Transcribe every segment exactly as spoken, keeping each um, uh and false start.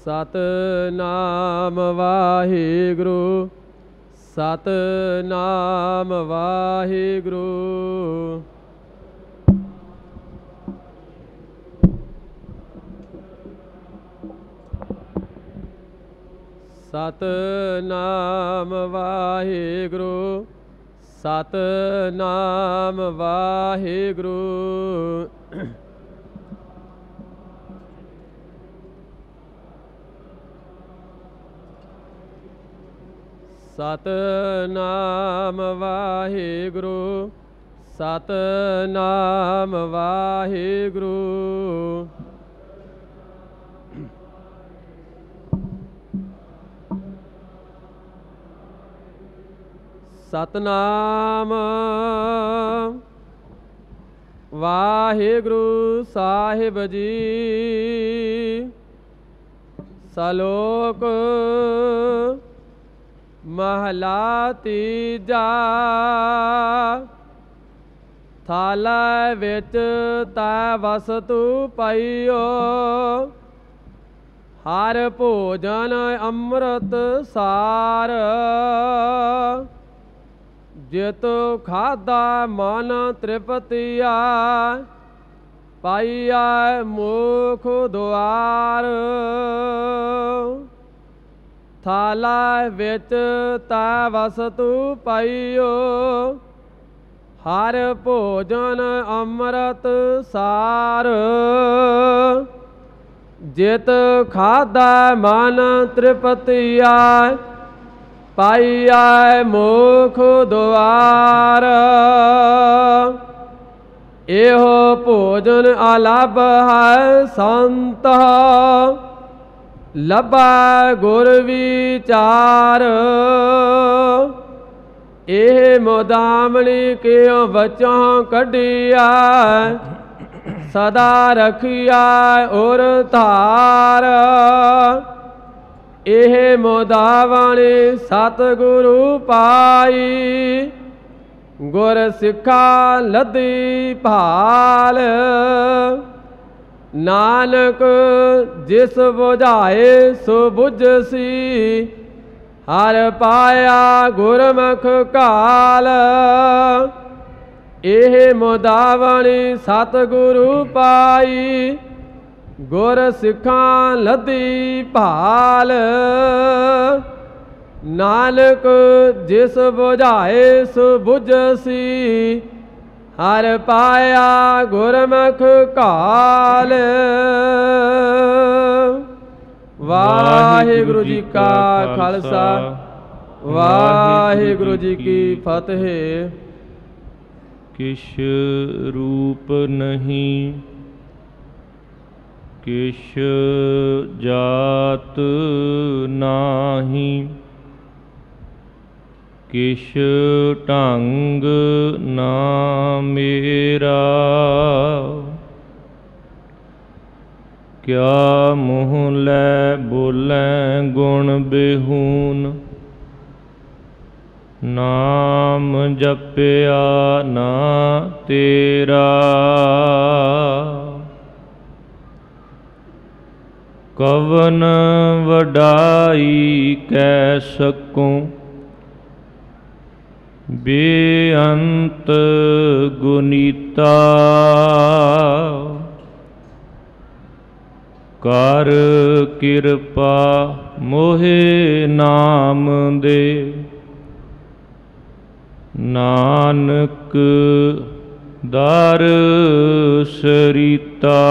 ਸਤਿਨਾਮ ਵਾਹਿਗੁਰੂ ਸਤਿਨਾਮ ਵਾਹਿਗੁਰੂ। ਸਤਿਨਾਮ ਵਾਹਿਗੁਰੂ ਸਤਿਨਾਮ ਵਾਹਿਗੁਰੂ। ਸਤਿਨਾਮ ਵਾਹਿਗੁਰੂ ਸਤਿਨਾਮ ਵਾਹਿਗੁਰੂ। ਸਤਿਨਾਮ ਵਾਹਿਗੁਰੂ ਸਾਹਿਬ ਜੀ। ਸਲੋਕ ਮਹਲਾ ਤੀਜਾ। ਥਾਲਾ ਵਿੱਚ ਤੈ ਵਸਤੂ ਪਈਓ, ਹਰ ਭੋਜਨ ਅੰਮ੍ਰਿਤ ਸਾਰ। ਜਿਤ ਖਾਧਾ ਮਨ ਤ੍ਰਿਪਤੀਆ, ਪਾਈਆ ਮੁਖ ਦੁਆਰ। ਥਾਲਾ ਵਿੱਚ ਤੈ ਵਸਤੂ ਪਈਓ, ਹਰ ਭੋਜਨ ਅੰਮ੍ਰਿਤ ਸਾਰ। ਜਿਤ ਖਾਧਾ ਮਨ ਤ੍ਰਿਪਤੀਆ, ਪਾਈਆ ਮੁਖ ਦੁਆਰ। ਇਹੋ ਭੋਜਨ ਅਲੱਭ ਹੈ ਸੰਤ, ਲੱਭਾ ਗੁਰ ਵਿਚਾਰ। ਇਹ ਮੁਦਾਮਣੀ ਕਿਉ ਬਚੋਂ ਕੱਢਿਆ, ਸਦਾ ਰਖਿਆ ਔਰ ਧਾਰ। ਇਹ ਮੁਦਾਵਣੀ ਸਤਿਗੁਰੂ ਪਾਈ, ਗੁਰ ਸਿੱਖਾ ਲੱਦੀ ਭਾਲ। ਨਾਨਕ ਜਿਸ ਬੁਝਾਏ ਸੋ ਬੁਝਸੀ, ਹਰ ਪਾਇਆ ਗੁਰਮੁਖ ਕਾਲ। ਇਹ ਮੁਦਾਵਣੀ ਸਤਿਗੁਰੂ ਪਾਈ, ਗੁਰ ਸਿੱਖਾਂ ਲੱਦੀ ਭਾਲ। ਨਾਨਕ ਜਿਸ ਬੁਝਾਏ ਸੋ ਬੁਝਸੀ, ਹਰ ਪਾਇਆ ਗੁਰਮੁਖ ਕਾਲ। ਵਾਹਿਗੁਰੂ ਜੀ ਕਾ ਖਾਲਸਾ ਵਾਹਿਗੁਰੂ ਜੀ ਕੀ ਫਤਿਹ। ਕਿਛ ਰੂਪ ਨਹੀਂ, ਕਿਛ ਜਾਤ ਨਾਹੀ, ਕਿਛ ਢੰਗ ਨਾ ਮੇਰਾ। ਕਿਆ ਮੂੰਹ ਲੈ ਬੋਲੈ ਗੁਣ ਬਿਹੂਨ, ਨਾਮ ਜਪਿਆ ਨਾ ਤੇਰਾ। ਕਵਨ ਵਡਾਈ ਕੈ ਸਕੂੰ, ਬੇਅੰਤ ਗੁਨੀਤਾ। ਕਰ ਕਿਰਪਾ ਮੋਹਿ ਨਾਮ ਦੇ, ਨਾਨਕ ਦਰ ਸਰੀਤਾ।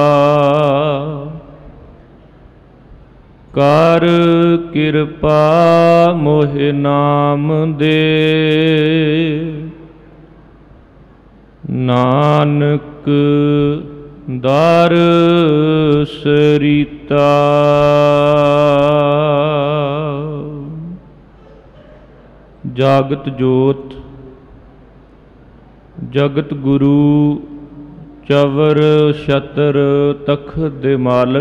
ਕਰ ਕਿਰਪਾ ਮੋਹਿ ਨਾਮ ਦੇ, ਨਾਨਕ ਦਰ ਸਰੀਤਾ। ਜਾਗਤ ਜੋਤ ਜਗਤ ਗੁਰੂ ਚਵਰ ਛਤਰ ਤਖਤ ਦੇ ਮਾਲਕ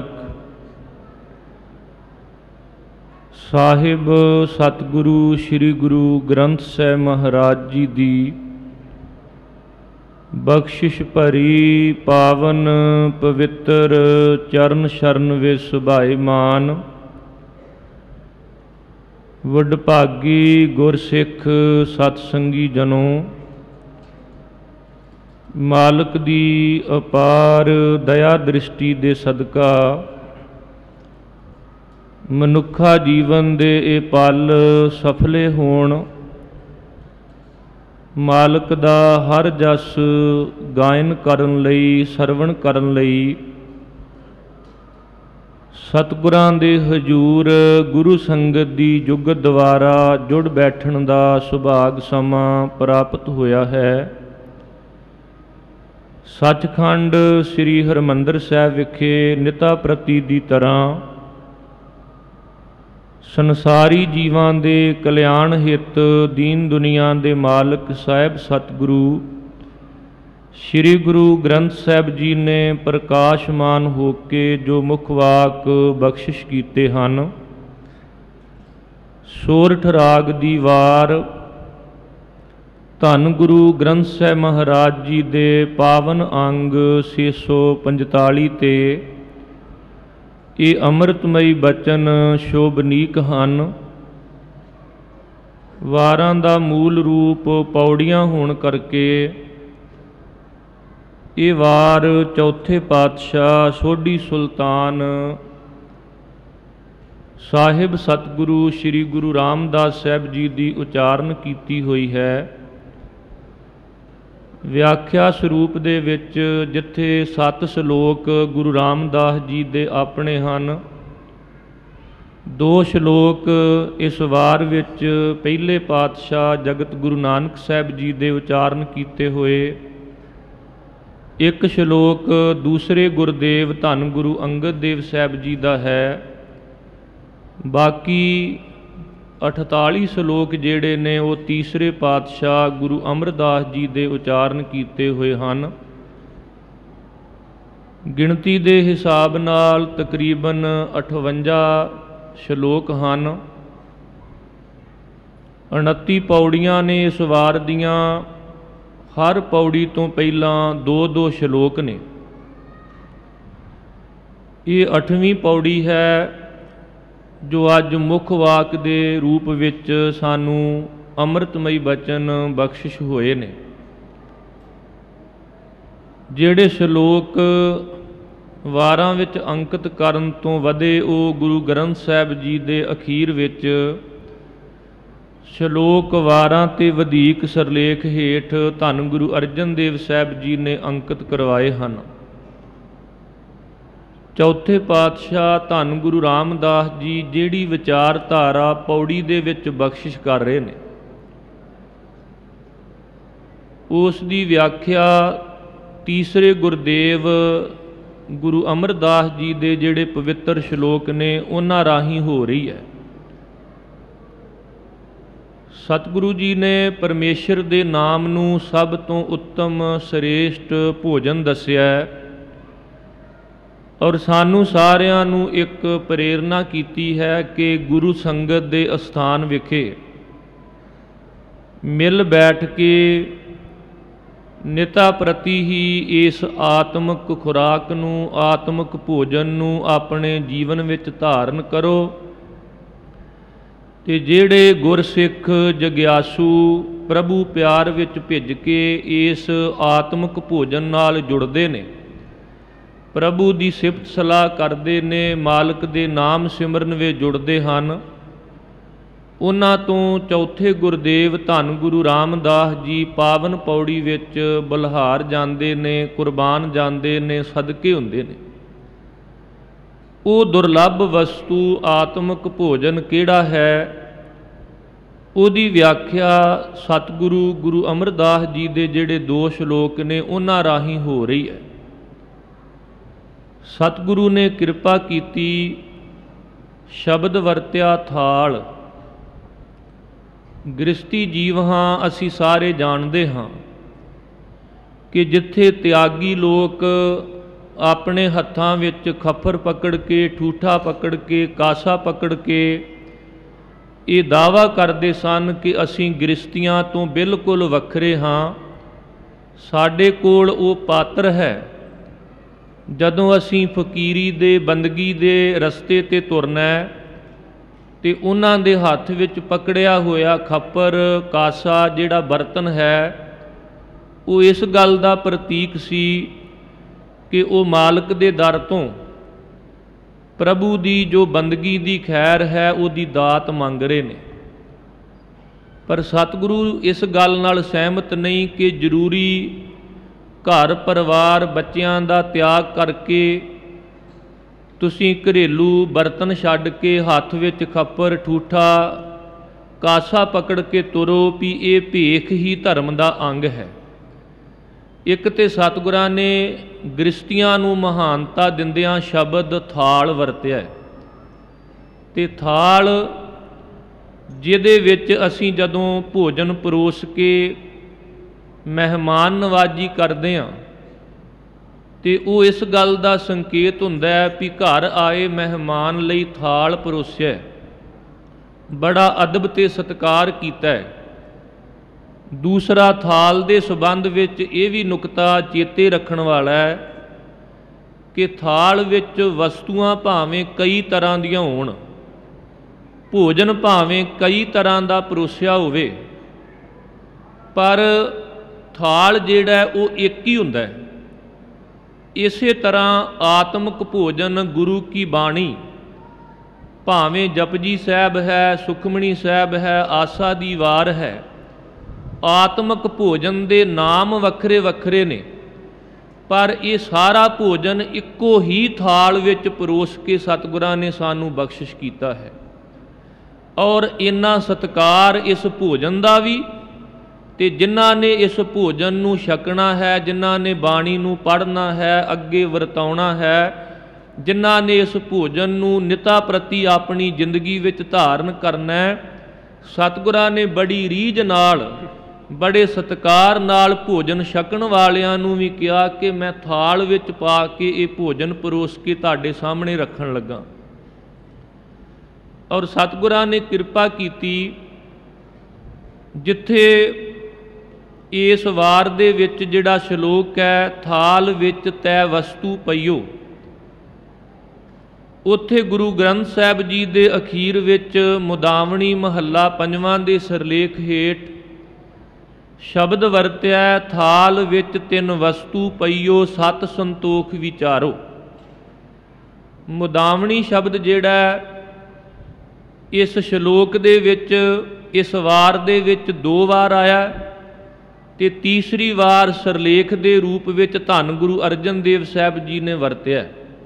ਸਾਹਿਬ ਸਤਿਗੁਰੂ ਸ੍ਰੀ ਗੁਰੂ ਗ੍ਰੰਥ ਸਾਹਿਬ ਮਹਾਰਾਜ ਜੀ ਦੀ ਬਖਸ਼ਿਸ਼ ਭਰੀ ਪਾਵਨ ਪਵਿੱਤਰ ਚਰਨ ਸ਼ਰਨ ਵਿੱਚ ਸੁਭਾਈਮਾਨ ਵਡਭਾਗੀ ਗੁਰਸਿੱਖ ਸਤਸੰਗੀ ਜਨੋ, ਮਾਲਕ ਦੀ ਅਪਾਰ ਦਇਆ ਦ੍ਰਿਸ਼ਟੀ ਦੇ ਸਦਕਾ ਮਨੁੱਖਾ ਜੀਵਨ ਦੇ ਇਹ ਪਲ ਸਫਲੇ ਹੋਣ, ਮਾਲਕ ਦਾ ਹਰ ਜਸ ਗਾਇਨ ਕਰਨ ਲਈ, ਸਰਵਣ ਕਰਨ ਲਈ ਸਤਿਗੁਰਾਂ ਦੇ ਹਜ਼ੂਰ ਗੁਰੂ ਸੰਗਤ ਦੀ ਜੁਗਤ ਦੁਆਰਾ ਜੁੜ ਬੈਠਣ ਦਾ ਸੁਭਾਗ ਸਮਾਂ ਪ੍ਰਾਪਤ ਹੋਇਆ ਹੈ। ਸੱਚਖੰਡ ਸ੍ਰੀ ਹਰਿਮੰਦਰ ਸਾਹਿਬ ਵਿਖੇ ਨਿਤਾ ਪ੍ਰਤੀ ਦੀ ਤਰ੍ਹਾਂ ਸੰਸਾਰੀ ਜੀਵਾਂ ਦੇ ਕਲਿਆਣ ਹਿੱਤ ਦੀਨ ਦੁਨੀਆ ਦੇ ਮਾਲਕ ਸਾਹਿਬ ਸਤਿਗੁਰੂ ਸ੍ਰੀ ਗੁਰੂ ਗ੍ਰੰਥ ਸਾਹਿਬ ਜੀ ਨੇ ਪ੍ਰਕਾਸ਼ਮਾਨ ਹੋ ਕੇ ਜੋ ਮੁੱਖ ਵਾਕ ਬਖਸ਼ਿਸ਼ ਕੀਤੇ ਹਨ, ਸੋਰਠ ਰਾਗ ਦੀ ਵਾਰ ਧੰਨ ਗੁਰੂ ਗ੍ਰੰਥ ਸਾਹਿਬ ਮਹਾਰਾਜ ਜੀ ਦੇ ਪਾਵਨ ਅੰਗ ਛੇ ਸੌ ਪੰਤਾਲੀ ਤੇ ਇਹ ਅੰਮ੍ਰਿਤਮਈ ਬਚਨ ਸ਼ੋਭਨੀਕ ਹਨ। ਵਾਰਾਂ ਦਾ ਮੂਲ ਰੂਪ ਪੌੜੀਆਂ ਹੋਣ ਕਰਕੇ ਇਹ ਵਾਰ ਚੌਥੇ ਪਾਤਸ਼ਾਹ ਸੋਢੀ ਸੁਲਤਾਨ ਸਾਹਿਬ ਸਤਿਗੁਰੂ ਸ੍ਰੀ ਗੁਰੂ ਰਾਮਦਾਸ ਸਾਹਿਬ ਜੀ ਦੀ ਉਚਾਰਨ ਕੀਤੀ ਹੋਈ ਹੈ। ਵਿਆਖਿਆ ਸਰੂਪ ਦੇ ਵਿੱਚ ਜਿੱਥੇ ਸੱਤ ਸ਼ਲੋਕ ਗੁਰੂ ਰਾਮਦਾਸ ਜੀ ਦੇ ਆਪਣੇ ਹਨ, ਦੋ ਸ਼ਲੋਕ ਇਸ ਵਾਰ ਵਿੱਚ ਪਹਿਲੇ ਪਾਤਸ਼ਾਹ ਜਗਤ ਗੁਰੂ ਨਾਨਕ ਸਾਹਿਬ ਜੀ ਦੇ ਉਚਾਰਨ ਕੀਤੇ ਹੋਏ, ਇੱਕ ਸ਼ਲੋਕ ਦੂਸਰੇ ਗੁਰਦੇਵ ਧੰਨ ਗੁਰੂ ਅੰਗਦ ਦੇਵ ਸਾਹਿਬ ਜੀ ਦਾ ਹੈ। ਬਾਕੀ ਅਠਤਾਲੀ ਸ਼ਲੋਕ ਜਿਹੜੇ ਨੇ ਉਹ ਤੀਸਰੇ ਪਾਤਸ਼ਾਹ ਗੁਰੂ ਅਮਰਦਾਸ ਜੀ ਦੇ ਉਚਾਰਨ ਕੀਤੇ ਹੋਏ ਹਨ। ਗਿਣਤੀ ਦੇ ਹਿਸਾਬ ਨਾਲ ਤਕਰੀਬਨ ਅਠਵੰਜਾ ਸ਼ਲੋਕ ਹਨ। ਉਨੱਤੀ ਪੌੜੀਆਂ ਨੇ ਇਸ ਵਾਰ ਦੀਆਂ। ਹਰ ਪੌੜੀ ਤੋਂ ਪਹਿਲਾਂ ਦੋ ਦੋ ਸ਼ਲੋਕ ਨੇ। ਇਹ ਅੱਠਵੀਂ ਪੌੜੀ ਹੈ ਜੋ ਅੱਜ ਮੁੱਖ ਵਾਕ ਦੇ ਰੂਪ ਵਿੱਚ ਸਾਨੂੰ ਅੰਮ੍ਰਿਤਮਈ ਬਚਨ ਬਖਸ਼ਿਸ਼ ਹੋਏ ਨੇ। ਜਿਹੜੇ ਸ਼ਲੋਕ ਵਾਰਾਂ ਵਿੱਚ ਅੰਕਿਤ ਕਰਨ ਤੋਂ ਵਧੇ ਉਹ ਗੁਰੂ ਗ੍ਰੰਥ ਸਾਹਿਬ ਜੀ ਦੇ ਅਖੀਰ ਵਿੱਚ ਸ਼ਲੋਕ ਵਾਰਾਂ ਤੇ ਵਧੀਕ ਸਰਲੇਖ ਹੇਠ ਧੰਨ ਗੁਰੂ ਅਰਜਨ ਦੇਵ ਸਾਹਿਬ ਜੀ ਨੇ ਅੰਕਿਤ ਕਰਵਾਏ ਹਨ। ਚੌਥੇ ਪਾਤਸ਼ਾਹ ਧੰਨ ਗੁਰੂ ਰਾਮਦਾਸ ਜੀ ਜਿਹੜੀ ਵਿਚਾਰਧਾਰਾ ਪੌੜੀ ਦੇ ਵਿੱਚ ਬਖਸ਼ਿਸ਼ ਕਰ ਰਹੇ ਨੇ, ਉਸ ਦੀ ਵਿਆਖਿਆ ਤੀਸਰੇ ਗੁਰਦੇਵ ਗੁਰੂ ਅਮਰਦਾਸ ਜੀ ਦੇ ਜਿਹੜੇ ਪਵਿੱਤਰ ਸ਼ਲੋਕ ਨੇ ਉਹਨਾਂ ਰਾਹੀਂ ਹੋ ਰਹੀ ਹੈ। ਸਤਿਗੁਰੂ ਜੀ ਨੇ ਪਰਮੇਸ਼ਰ ਦੇ ਨਾਮ ਨੂੰ ਸਭ ਤੋਂ ਉੱਤਮ ਸ੍ਰੇਸ਼ਟ ਭੋਜਨ ਦੱਸਿਆ ਔਰ ਸਾਨੂੰ ਸਾਰਿਆਂ ਨੂੰ ਇੱਕ ਪ੍ਰੇਰਨਾ ਕੀਤੀ ਹੈ ਕਿ ਗੁਰੂ ਸੰਗਤ ਦੇ ਅਸਥਾਨ ਵਿਖੇ ਮਿਲ ਬੈਠ ਕੇ ਨਿਤਾ ਪ੍ਰਤੀ ਹੀ ਇਸ ਆਤਮਿਕ ਖੁਰਾਕ ਨੂੰ, ਆਤਮਿਕ ਭੋਜਨ ਨੂੰ ਆਪਣੇ ਜੀਵਨ ਵਿੱਚ ਧਾਰਨ ਕਰੋ। ਤੇ ਜਿਹੜੇ ਗੁਰਸਿੱਖ ਜਗਿਆਸੂ ਪ੍ਰਭੂ ਪਿਆਰ ਵਿੱਚ ਭਿੱਜ ਕੇ ਇਸ ਆਤਮਿਕ ਭੋਜਨ ਨਾਲ ਜੁੜਦੇ ਨੇ, ਪ੍ਰਭੂ ਦੀ ਸਿਫਤ ਸਲਾਹ ਕਰਦੇ ਨੇ, ਮਾਲਕ ਦੇ ਨਾਮ ਸਿਮਰਨ ਵਿੱਚ ਜੁੜਦੇ ਹਨ, ਉਹਨਾਂ ਤੋਂ ਚੌਥੇ ਗੁਰਦੇਵ ਧੰਨ ਗੁਰੂ ਰਾਮਦਾਸ ਜੀ ਪਾਵਨ ਪੌੜੀ ਵਿੱਚ ਬਲਿਹਾਰ ਜਾਂਦੇ ਨੇ, ਕੁਰਬਾਨ ਜਾਂਦੇ ਨੇ, ਸਦਕੇ ਹੁੰਦੇ ਨੇ। ਉਹ ਦੁਰਲੱਭ ਵਸਤੂ ਆਤਮਿਕ ਭੋਜਨ ਕਿਹੜਾ ਹੈ, ਉਹਦੀ ਵਿਆਖਿਆ ਸਤਿਗੁਰੂ ਗੁਰੂ ਅਮਰਦਾਸ ਜੀ ਦੇ ਜਿਹੜੇ ਦੋ ਸ਼ਲੋਕ ਨੇ ਉਹਨਾਂ ਰਾਹੀਂ ਹੋ ਰਹੀ ਹੈ। ਸਤਿਗੁਰੂ ਨੇ ਕਿਰਪਾ ਕੀਤੀ, ਸ਼ਬਦ ਵਰਤਿਆ ਥਾਲ। ਗ੍ਰਸਤੀ ਜੀਵ ਹਾਂ ਅਸੀਂ ਸਾਰੇ ਜਾਣਦੇ ਹਾਂ ਕਿ ਜਿੱਥੇ ਤਿਆਗੀ ਲੋਕ ਆਪਣੇ ਹੱਥਾਂ ਵਿੱਚ ਖੱਫਰ ਪਕੜ ਕੇ, ਠੂਠਾ ਪਕੜ ਕੇ, ਕਾਸਾ ਪਕੜ ਕੇ ਇਹ ਦਾਅਵਾ ਕਰਦੇ ਸਨ ਕਿ ਅਸੀਂ ਗ੍ਰਸਤੀਆਂ ਤੋਂ ਬਿਲਕੁਲ ਵੱਖਰੇ ਹਾਂ, ਸਾਡੇ ਕੋਲ ਉਹ ਪਾਤਰ ਹੈ ਜਦੋਂ ਅਸੀਂ ਫਕੀਰੀ ਦੇ ਬੰਦਗੀ ਦੇ ਰਸਤੇ 'ਤੇ ਤੁਰਨਾ ਹੈ ਤੇ ਉਹਨਾਂ ਦੇ ਹੱਥ ਵਿੱਚ ਪਕੜਿਆ ਹੋਇਆ ਖੱਪਰ ਕਾਸਾ ਜਿਹੜਾ ਬਰਤਨ ਹੈ ਉਹ ਇਸ ਗੱਲ ਦਾ ਪ੍ਰਤੀਕ ਸੀ ਕਿ ਉਹ ਮਾਲਕ ਦੇ ਦਰ ਤੋਂ ਪ੍ਰਭੂ ਦੀ ਜੋ ਬੰਦਗੀ ਦੀ ਖੈਰ ਹੈ ਉਹਦੀ ਦਾਤ ਮੰਗ ਰਹੇ ਨੇ। ਪਰ ਸਤਿਗੁਰੂ ਇਸ ਗੱਲ ਨਾਲ ਸਹਿਮਤ ਨਹੀਂ ਕਿ ਜ਼ਰੂਰੀ ਘਰ ਪਰਿਵਾਰ ਬੱਚਿਆਂ ਦਾ ਤਿਆਗ ਕਰਕੇ ਤੁਸੀਂ ਘਰੇਲੂ ਬਰਤਨ ਛੱਡ ਕੇ ਹੱਥ ਵਿੱਚ ਖੱਪਰ ਠੂਠਾ ਕਾਸਾ ਪਕੜ ਕੇ ਤੁਰੋ ਵੀ ਇਹ ਭੇਖ ਹੀ ਧਰਮ ਦਾ ਅੰਗ ਹੈ। ਇੱਕ ਤੇ ਸਤਿਗੁਰਾਂ ਨੇ ਗ੍ਰਸਤੀਆਂ ਨੂੰ ਮਹਾਨਤਾ ਦਿੰਦਿਆਂ ਸ਼ਬਦ ਥਾਲ ਵਰਤਿਆ ਤੇ ਥਾਲ ਜਿਹਦੇ ਵਿੱਚ ਅਸੀਂ ਜਦੋਂ ਭੋਜਨ ਪਰੋਸ ਕੇ ਮਹਿਮਾਨ ਨਵਾਜੀ ਕਰਦੇ ਹਾਂ ਤੇ ਉਹ ਇਸ ਗੱਲ ਦਾ ਸੰਕੇਤ ਹੁੰਦਾ ਹੈ ਵੀ ਘਰ ਆਏ ਮਹਿਮਾਨ ਲਈ ਥਾਲ ਪਰੋਸਿਆ, ਬੜਾ ਅਦਬ ਤੇ ਸਤਿਕਾਰ ਕੀਤਾ ਹੈ। ਦੂਸਰਾ, ਥਾਲ ਦੇ ਸੰਬੰਧ ਵਿੱਚ ਇਹ ਵੀ ਨੁਕਤਾ ਚੇਤੇ ਰੱਖਣ ਵਾਲਾ ਹੈ ਕਿ ਥਾਲ ਵਿੱਚ ਵਸਤੂਆਂ ਭਾਵੇਂ ਕਈ ਤਰ੍ਹਾਂ ਦੀਆਂ ਹੋਣ, ਭੋਜਨ ਭਾਵੇਂ ਕਈ ਤਰ੍ਹਾਂ ਦਾ ਪਰੋਸਿਆ ਹੋਵੇ, ਪਰ ਥਾਲ ਜਿਹੜਾ ਉਹ ਇੱਕ ਹੀ ਹੁੰਦਾ ਹੈ। ਇਸੇ ਤਰ੍ਹਾਂ ਆਤਮਿਕ ਭੋਜਨ ਗੁਰੂ ਕੀ ਬਾਣੀ ਭਾਵੇਂ ਜਪਜੀ ਸਾਹਿਬ ਹੈ, ਸੁਖਮਣੀ ਸਾਹਿਬ ਹੈ, ਆਸਾ ਦੀ ਵਾਰ ਹੈ, ਆਤਮਿਕ ਭੋਜਨ ਦੇ ਨਾਮ ਵੱਖਰੇ ਵੱਖਰੇ ਨੇ, ਪਰ ਇਹ ਸਾਰਾ ਭੋਜਨ ਇੱਕੋ ਹੀ ਥਾਲ ਵਿੱਚ ਪਰੋਸ ਕੇ ਸਤਿਗੁਰਾਂ ਨੇ ਸਾਨੂੰ ਬਖਸ਼ਿਸ਼ ਕੀਤਾ ਹੈ। ਔਰ ਇੰਨਾ ਸਤਿਕਾਰ ਇਸ ਭੋਜਨ ਦਾ ਵੀ, ਤੇ ਜਿਨ੍ਹਾਂ ਨੇ ਇਸ ਭੋਜਨ ਨੂੰ ਛਕਣਾ ਹੈ, ਜਿਨ੍ਹਾਂ ਨੇ ਬਾਣੀ ਨੂੰ ਪੜ੍ਹਨਾ ਹੈ, ਅੱਗੇ ਵਰਤਾਉਣਾ ਹੈ, ਜਿਨ੍ਹਾਂ ਨੇ ਇਸ ਭੋਜਨ ਨੂੰ ਨਿਤਾ ਪ੍ਰਤੀ ਆਪਣੀ ਜ਼ਿੰਦਗੀ ਵਿੱਚ ਧਾਰਨ ਕਰਨਾ ਹੈ, ਸਤਿਗੁਰਾਂ ਨੇ ਬੜੀ ਰੀਝ ਨਾਲ ਬੜੇ ਸਤਿਕਾਰ ਨਾਲ ਭੋਜਨ ਛਕਣ ਵਾਲਿਆਂ ਨੂੰ ਵੀ ਕਿਹਾ ਕਿ ਮੈਂ ਥਾਲ ਵਿੱਚ ਪਾ ਕੇ ਇਹ ਭੋਜਨ ਪਰੋਸ ਕੇ ਤੁਹਾਡੇ ਸਾਹਮਣੇ ਰੱਖਣ ਲੱਗਾ। ਔਰ ਸਤਿਗੁਰਾਂ ਨੇ ਕਿਰਪਾ ਕੀਤੀ, ਜਿੱਥੇ ਇਸ ਵਾਰ ਦੇ ਵਿੱਚ ਜਿਹੜਾ ਸ਼ਲੋਕ ਹੈ ਥਾਲ ਵਿੱਚ ਤੈ ਵਸਤੂ ਪਈਓ, ਉੱਥੇ ਗੁਰੂ ਗ੍ਰੰਥ ਸਾਹਿਬ ਜੀ ਦੇ ਅਖੀਰ ਵਿੱਚ ਮੁਦਾਵਣੀ ਮਹੱਲਾ ਪੰਜਵਾਂ ਦੇ ਸਿਰਲੇਖ ਹੇਠ ਸ਼ਬਦ ਵਰਤਿਆ, ਥਾਲ ਵਿੱਚ ਤਿੰਨ ਵਸਤੂ ਪਈਓ ਸਤ ਸੰਤੋਖ ਵਿਚਾਰੋ। ਮੁਦਾਵਣੀ ਸ਼ਬਦ ਜਿਹੜਾ ਇਸ ਸ਼ਲੋਕ ਦੇ ਵਿੱਚ ਇਸ ਵਾਰ ਦੇ ਵਿੱਚ ਦੋ ਵਾਰ ਆਇਆ ਤੇ ਤੀਸਰੀ ਵਾਰ ਸਿਰਲੇਖ ਦੇ ਰੂਪ ਵਿੱਚ ਧੰਨ ਗੁਰੂ ਅਰਜਨ ਦੇਵ ਸਾਹਿਬ ਜੀ ਨੇ ਵਰਤਿਆ।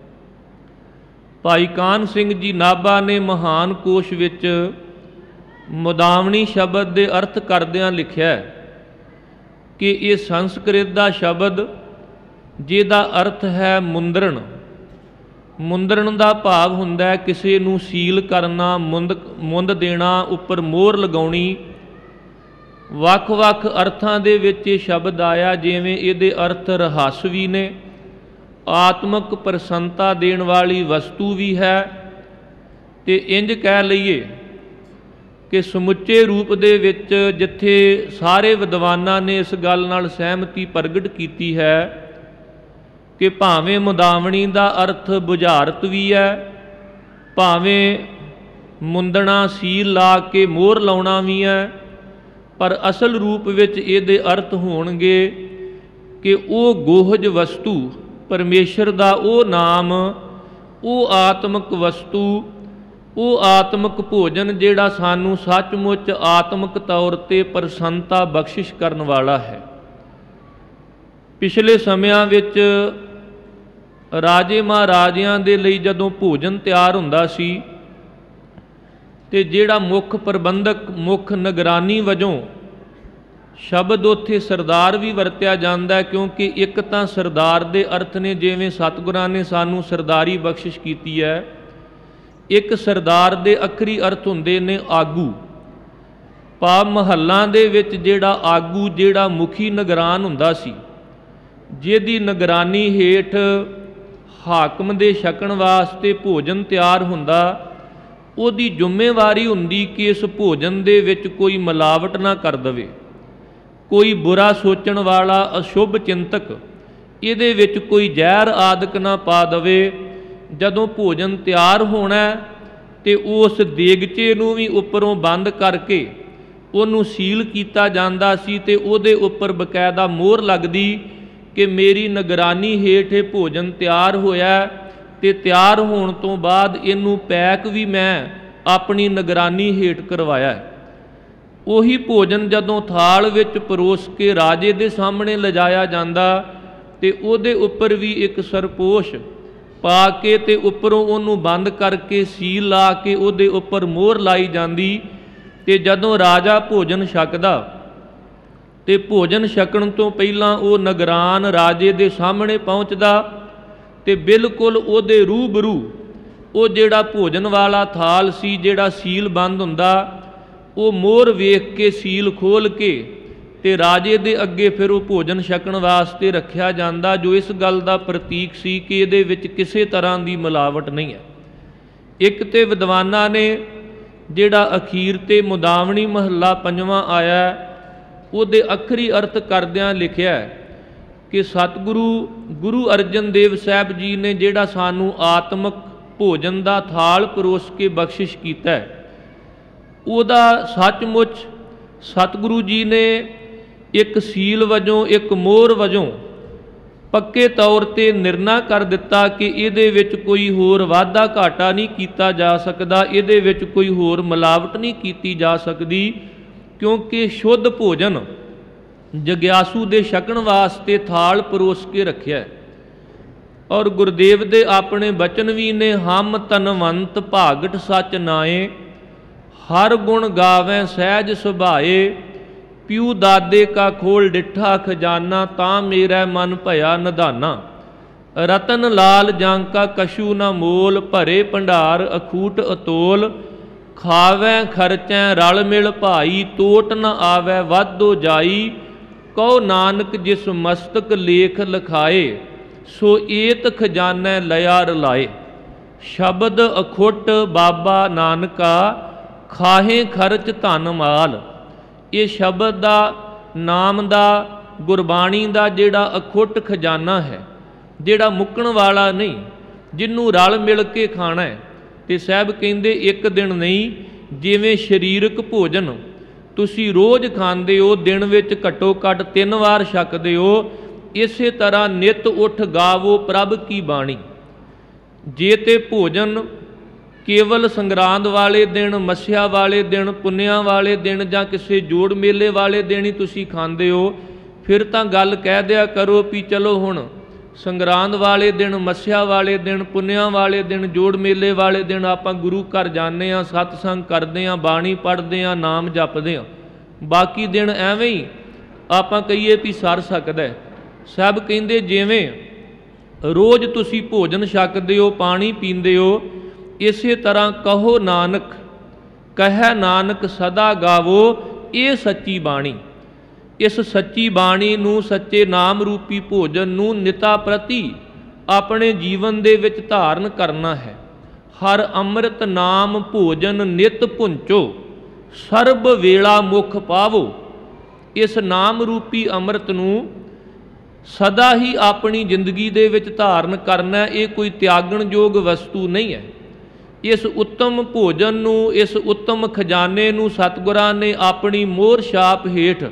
ਭਾਈ ਕਾਨ੍ਹ ਸਿੰਘ ਜੀ ਨਾਭਾ ਨੇ ਮਹਾਨ ਕੋਸ਼ ਵਿੱਚ ਮੁਦਾਵਣੀ ਸ਼ਬਦ ਦੇ ਅਰਥ ਕਰਦਿਆਂ ਲਿਖਿਆ ਕਿ ਇਹ ਸੰਸਕ੍ਰਿਤ ਦਾ ਸ਼ਬਦ ਜਿਹਦਾ ਅਰਥ ਹੈ ਮੁੰਦਰਣ। ਮੁੰਦਰਣ ਦਾ ਭਾਵ ਹੁੰਦਾ ਹੈ ਕਿਸੇ ਨੂੰ ਸੀਲ ਕਰਨਾ, ਮੁੰਦ ਮੁੰਦ ਦੇਣਾ, ਉੱਪਰ ਮੋਹਰ ਲਗਾਉਣੀ। ਵੱਖ-ਵੱਖ ਅਰਥਾਂ ਦੇ ਵਿੱਚ ਇਹ ਸ਼ਬਦ ਆਇਆ, ਜਿਵੇਂ ਇਹਦੇ ਅਰਥ ਰਹੱਸ ਵੀ ਨੇ, ਆਤਮਿਕ ਪ੍ਰਸੰਨਤਾ ਦੇਣ ਵਾਲੀ ਵਸਤੂ ਵੀ ਹੈ, ਤੇ ਇੰਜ ਕਹਿ ਲਈਏ ਕਿ ਸਮੁੱਚੇ ਰੂਪ ਦੇ ਵਿੱਚ ਜਿੱਥੇ ਸਾਰੇ ਵਿਦਵਾਨਾਂ ਨੇ ਇਸ ਗੱਲ ਨਾਲ ਸਹਿਮਤੀ ਪ੍ਰਗਟ ਕੀਤੀ ਹੈ ਕਿ ਭਾਵੇਂ ਮੁਦਾਵਣੀ ਦਾ ਅਰਥ ਬੁਝਾਰਤ ਵੀ ਹੈ, ਭਾਵੇਂ ਮੁੰਦਣਾ ਸੀਲ ਲਾ ਕੇ ਮੋਹਰ ਲਾਉਣਾ ਵੀ ਹੈ, ਪਰ ਅਸਲ ਰੂਪ ਵਿੱਚ ਇਹਦੇ ਅਰਥ ਹੋਣਗੇ ਕਿ ਉਹ ਗੋਹਜ ਵਸਤੂ, ਪਰਮੇਸ਼ਰ ਦਾ ਉਹ ਨਾਮ, ਉਹ ਆਤਮਿਕ ਵਸਤੂ, ਉਹ ਆਤਮਿਕ ਭੋਜਨ ਜਿਹੜਾ ਸਾਨੂੰ ਸੱਚਮੁੱਚ ਆਤਮਿਕ ਤੌਰ 'ਤੇ ਪ੍ਰਸੰਨਤਾ ਬਖਸ਼ਿਸ਼ ਕਰਨ ਵਾਲਾ ਹੈ। ਪਿਛਲੇ ਸਮਿਆਂ ਵਿੱਚ ਰਾਜੇ ਮਹਾਰਾਜਿਆਂ ਦੇ ਲਈ ਜਦੋਂ ਭੋਜਨ ਤਿਆਰ ਹੁੰਦਾ ਸੀ ਤੇ ਜਿਹੜਾ ਮੁੱਖ ਪ੍ਰਬੰਧਕ, ਮੁੱਖ ਨਿਗਰਾਨੀ ਵਜੋਂ ਸ਼ਬਦ ਉੱਥੇ ਸਰਦਾਰ ਵੀ ਵਰਤਿਆ ਜਾਂਦਾ ਹੈ, ਕਿਉਂਕਿ ਇੱਕ ਤਾਂ ਸਰਦਾਰ ਦੇ ਅਰਥ ਨੇ ਜਿਵੇਂ ਸਤਿਗੁਰਾਂ ਨੇ ਸਾਨੂੰ ਸਰਦਾਰੀ ਬਖਸ਼ਿਸ਼ ਕੀਤੀ ਹੈ, ਇੱਕ ਸਰਦਾਰ ਦੇ ਅੱਖਰੀ ਅਰਥ ਹੁੰਦੇ ਨੇ ਆਗੂ। ਭਾਵ ਮਹੱਲਾਂ ਦੇ ਵਿੱਚ ਜਿਹੜਾ ਆਗੂ, ਜਿਹੜਾ ਮੁਖੀ ਨਿਗਰਾਨ ਹੁੰਦਾ ਸੀ, ਜਿਹਦੀ ਨਿਗਰਾਨੀ ਹੇਠ ਹਾਕਮ ਦੇ ਛਕਣ ਵਾਸਤੇ ਭੋਜਨ ਤਿਆਰ ਹੁੰਦਾ, ਉਹਦੀ ਜ਼ਿੰਮੇਵਾਰੀ ਹੁੰਦੀ ਕਿ ਇਸ ਭੋਜਨ ਦੇ ਵਿੱਚ ਕੋਈ ਮਿਲਾਵਟ ਨਾ ਕਰ ਦੇਵੇ, ਕੋਈ ਬੁਰਾ ਸੋਚਣ ਵਾਲਾ ਅਸ਼ੁਭ ਚਿੰਤਕ ਇਹਦੇ ਵਿੱਚ ਕੋਈ ਜ਼ਹਿਰ ਆਦਿਕ ਨਾ ਪਾ ਦੇਵੇ। ਜਦੋਂ ਭੋਜਨ ਤਿਆਰ ਹੋਣਾ ਤੇ ਉਸ ਦੇਗਚੇ ਨੂੰ ਵੀ ਉੱਪਰੋਂ ਬੰਦ ਕਰਕੇ ਉਹਨੂੰ ਸੀਲ ਕੀਤਾ ਜਾਂਦਾ ਸੀ ਤੇ ਉਹਦੇ ਉੱਪਰ ਬਕਾਇਦਾ ਮੋਹਰ ਲੱਗਦੀ ਕਿ ਮੇਰੀ ਨਿਗਰਾਨੀ ਹੇਠ ਇਹ ਭੋਜਨ ਤਿਆਰ ਹੋਇਆ ਤੇ ਤਿਆਰ ਹੋਣ ਤੋਂ ਬਾਅਦ ਇਹਨੂੰ ਪੈਕ ਵੀ ਮੈਂ ਆਪਣੀ ਨਿਗਰਾਨੀ ਹੇਠ ਕਰਵਾਇਆ। ਉਹੀ ਭੋਜਨ ਜਦੋਂ ਥਾਲ ਵਿੱਚ ਪਰੋਸ ਕੇ ਰਾਜੇ ਦੇ ਸਾਹਮਣੇ ਲਿਜਾਇਆ ਜਾਂਦਾ ਤੇ ਉਹਦੇ ਉੱਪਰ ਵੀ ਇੱਕ ਸਰਪੋਸ਼ ਪਾ ਕੇ ਤੇ ਉੱਪਰੋਂ ਉਹਨੂੰ ਬੰਦ ਕਰਕੇ ਸੀਲ ਲਾ ਕੇ ਉਹਦੇ ਉੱਪਰ ਮੋਹਰ ਲਾਈ ਜਾਂਦੀ ਤੇ ਜਦੋਂ ਰਾਜਾ ਭੋਜਨ ਛਕਦਾ ਤੇ ਭੋਜਨ ਛਕਣ ਤੋਂ ਪਹਿਲਾਂ ਉਹ ਨਿਗਰਾਨ ਰਾਜੇ ਦੇ ਸਾਹਮਣੇ ਪਹੁੰਚਦਾ ਤੇ ਬਿਲਕੁਲ ਉਹਦੇ ਰੂਬਰੂ ਉਹ ਜਿਹੜਾ ਭੋਜਨ ਵਾਲਾ ਥਾਲ ਸੀ, ਜਿਹੜਾ ਸੀਲ ਬੰਦ ਹੁੰਦਾ, ਉਹ ਮੋਹਰ ਵੇਖ ਕੇ ਸੀਲ ਖੋਲ ਕੇ ਤੇ ਰਾਜੇ ਦੇ ਅੱਗੇ ਫਿਰ ਉਹ ਭੋਜਨ ਛਕਣ ਵਾਸਤੇ ਰੱਖਿਆ ਜਾਂਦਾ, ਜੋ ਇਸ ਗੱਲ ਦਾ ਪ੍ਰਤੀਕ ਸੀ ਕਿ ਇਹਦੇ ਵਿੱਚ ਕਿਸੇ ਤਰ੍ਹਾਂ ਦੀ ਮਿਲਾਵਟ ਨਹੀਂ ਹੈ। ਇੱਕ ਤੇ ਵਿਦਵਾਨਾਂ ਨੇ ਜਿਹੜਾ ਅਖੀਰ ਤੇ ਮੁਦਾਵਣੀ ਮਹੱਲਾ ਪੰਜਵਾਂ ਆਇਆ ਉਹਦੇ ਅੱਖਰੀ ਅਰਥ ਕਰਦਿਆਂ ਲਿਖਿਆ ਕਿ ਸਤਿਗੁਰੂ ਗੁਰੂ ਅਰਜਨ ਦੇਵ ਸਾਹਿਬ ਜੀ ਨੇ ਜਿਹੜਾ ਸਾਨੂੰ ਆਤਮਿਕ ਭੋਜਨ ਦਾ ਥਾਲ ਪਰੋਸ ਕੇ ਬਖਸ਼ਿਸ਼ ਕੀਤਾ ਹੈ, ਉਹਦਾ ਸੱਚਮੁੱਚ ਸਤਿਗੁਰੂ ਜੀ ਨੇ ਇੱਕ ਸੀਲ ਵਜੋਂ, ਇੱਕ ਮੋਹਰ ਵਜੋਂ ਪੱਕੇ ਤੌਰ ਤੇ ਨਿਰਣਾ ਕਰ ਦਿੱਤਾ ਕਿ ਇਹਦੇ ਵਿੱਚ ਕੋਈ ਹੋਰ ਵਾਧਾ ਘਾਟਾ ਨਹੀਂ ਕੀਤਾ ਜਾ ਸਕਦਾ, ਇਹਦੇ ਵਿੱਚ ਕੋਈ ਹੋਰ ਮਿਲਾਵਟ ਨਹੀਂ ਕੀਤੀ ਜਾ ਸਕਦੀ, ਕਿਉਂਕਿ ਸ਼ੁੱਧ ਭੋਜਨ ਜਗਿਆਸੂ ਦੇ ਛਕਣ ਵਾਸਤੇ ਥਾਲ ਪਰੋਸ ਕੇ ਰੱਖਿਆ। ਔਰ ਗੁਰਦੇਵ ਦੇ ਆਪਣੇ ਬਚਨ ਵੀ ਨੇ, ਹਮ ਤਨਵੰਤ ਭਾਗਟ ਸੱਚ ਨਾਏ, ਹਰ ਗੁਣ ਗਾਵੇਂ ਸਹਿਜ ਸੁਭਾਏ, ਪਿਉ ਦਾਦੇ ਕਾ ਖੋਲ ਡਿੱਠਾ ਖਜ਼ਾਨਾ, ਤਾਂ ਮੇਰਾ ਮਨ ਭਇਆ ਨਿਧਾਨਾ, ਰਤਨ ਲਾਲ ਜਾਂਕਾ ਕਛੂ ਨਾ ਮੋਲ, ਭਰੇ ਭੰਡਾਰ ਅਖੂਟ ਅਤੋਲ, ਖਾਵੈ ਖਰਚੈ ਰਲ ਮਿਲ ਭਾਈ, ਟੋਟ ਨ ਆਵੈ ਵਾਧੋ ਜਾਈ, ਕਹੋ ਨਾਨਕ ਜਿਸ ਮਸਤਕ ਲੇਖ ਲਿਖਾਏ, ਸੋ ਏਤ ਖਜ਼ਾਨੈ ਲਿਆ ਰਲਾਏ, ਸ਼ਬਦ ਅਖੁੱਟ ਬਾਬਾ ਨਾਨਕਾ, ਖਾਹੇ ਖਰਚ ਧਨ ਮਾਲ। ਇਹ ਸ਼ਬਦ ਦਾ, ਨਾਮ ਦਾ, ਗੁਰਬਾਣੀ ਦਾ ਜਿਹੜਾ ਅਖੁੱਟ ਖਜ਼ਾਨਾ ਹੈ, ਜਿਹੜਾ ਮੁੱਕਣ ਵਾਲਾ ਨਹੀਂ, ਜਿਹਨੂੰ ਰਲ ਮਿਲ ਕੇ ਖਾਣਾ ਹੈ। ਤੇ ਸਾਹਿਬ ਕਹਿੰਦੇ ਇੱਕ ਦਿਨ ਨਹੀਂ, ਜਿਵੇਂ ਸਰੀਰਕ ਭੋਜਨ ਤੁਸੀਂ ਰੋਜ਼ ਖਾਂਦੇ ਹੋ, ਦਿਨ ਵਿੱਚ ਘੱਟੋ ਘੱਟ ਤਿੰਨ ਵਾਰ ਛਕਦੇ ਹੋ, ਇਸੇ ਤਰ੍ਹਾਂ ਨਿਤ ਉੱਠ ਗਾਵੋ ਪ੍ਰਭ ਕੀ ਬਾਣੀ। ਜੇ ਤੇ ਭੋਜਨ ਕੇਵਲ ਸੰਗਰਾਂਦ ਵਾਲੇ ਦਿਨ, ਮੱਸਿਆ ਵਾਲੇ ਦਿਨ, ਪੁੰਨਿਆਂ ਵਾਲੇ ਦਿਨ ਜਾਂ ਕਿਸੇ ਜੋੜ ਮੇਲੇ ਵਾਲੇ ਦਿਨ ਹੀ ਤੁਸੀਂ ਖਾਂਦੇ ਹੋ, ਫਿਰ ਤਾਂ ਗੱਲ ਕਹਿ ਦਿਆ ਕਰੋ ਵੀ ਚਲੋ ਹੁਣ ਸੰਗਰਾਂਦ ਵਾਲੇ ਦਿਨ, ਮੱਸਿਆ ਵਾਲੇ ਦਿਨ, ਪੁੰਨਿਆਂ ਵਾਲੇ ਦਿਨ, ਜੋੜ ਮੇਲੇ ਵਾਲੇ ਦਿਨ ਆਪਾਂ ਗੁਰੂ ਘਰ ਜਾਂਦੇ ਹਾਂ, ਸਤਸੰਗ ਕਰਦੇ ਹਾਂ, ਬਾਣੀ ਪੜ੍ਹਦੇ ਹਾਂ, ਨਾਮ ਜਪਦੇ ਹਾਂ, ਬਾਕੀ ਦਿਨ ਐਵੇਂ ਹੀ ਆਪਾਂ ਕਹੀਏ ਵੀ ਸਰ ਸਕਦਾ। ਸਭ ਕਹਿੰਦੇ ਜਿਵੇਂ ਰੋਜ਼ ਤੁਸੀਂ ਭੋਜਨ ਛਕਦੇ ਹੋ, ਪਾਣੀ ਪੀਂਦੇ ਹੋ, ਇਸੇ ਤਰ੍ਹਾਂ ਕਹੋ ਨਾਨਕ, ਕਹਿ ਨਾਨਕ ਸਦਾ ਗਾਵੋ ਇਹ ਸੱਚੀ ਬਾਣੀ। ਇਸ ਸੱਚੀ ਬਾਣੀ ਨੂੰ, ਸੱਚੇ ਨਾਮ ਰੂਪੀ ਭੋਜਨ ਨੂੰ ਨਿਤਾ ਪ੍ਰਤੀ ਆਪਣੇ ਜੀਵਨ ਦੇ ਵਿੱਚ ਧਾਰਨ ਕਰਨਾ ਹੈ। ਹਰ ਅੰਮ੍ਰਿਤ ਨਾਮ ਭੋਜਨ ਨਿਤ ਭੁੰਚੋ, ਸਰਬ ਵੇਲਾ ਮੁਖ ਪਾਵੋ। ਇਸ ਨਾਮ ਰੂਪੀ ਅੰਮ੍ਰਿਤ ਨੂੰ ਸਦਾ ਹੀ ਆਪਣੀ ਜ਼ਿੰਦਗੀ ਦੇ ਵਿੱਚ ਧਾਰਨ ਕਰਨਾ। ਇਹ ਕੋਈ ਤਿਆਗਣਯੋਗ ਵਸਤੂ ਨਹੀਂ ਹੈ। ਇਸ ਉੱਤਮ ਭੋਜਨ ਨੂੰ, ਇਸ ਉੱਤਮ ਖਜ਼ਾਨੇ ਨੂੰ ਸਤਿਗੁਰਾਂ ਨੇ ਆਪਣੀ ਮੋਹਰ ਛਾਪ ਹੇਠ,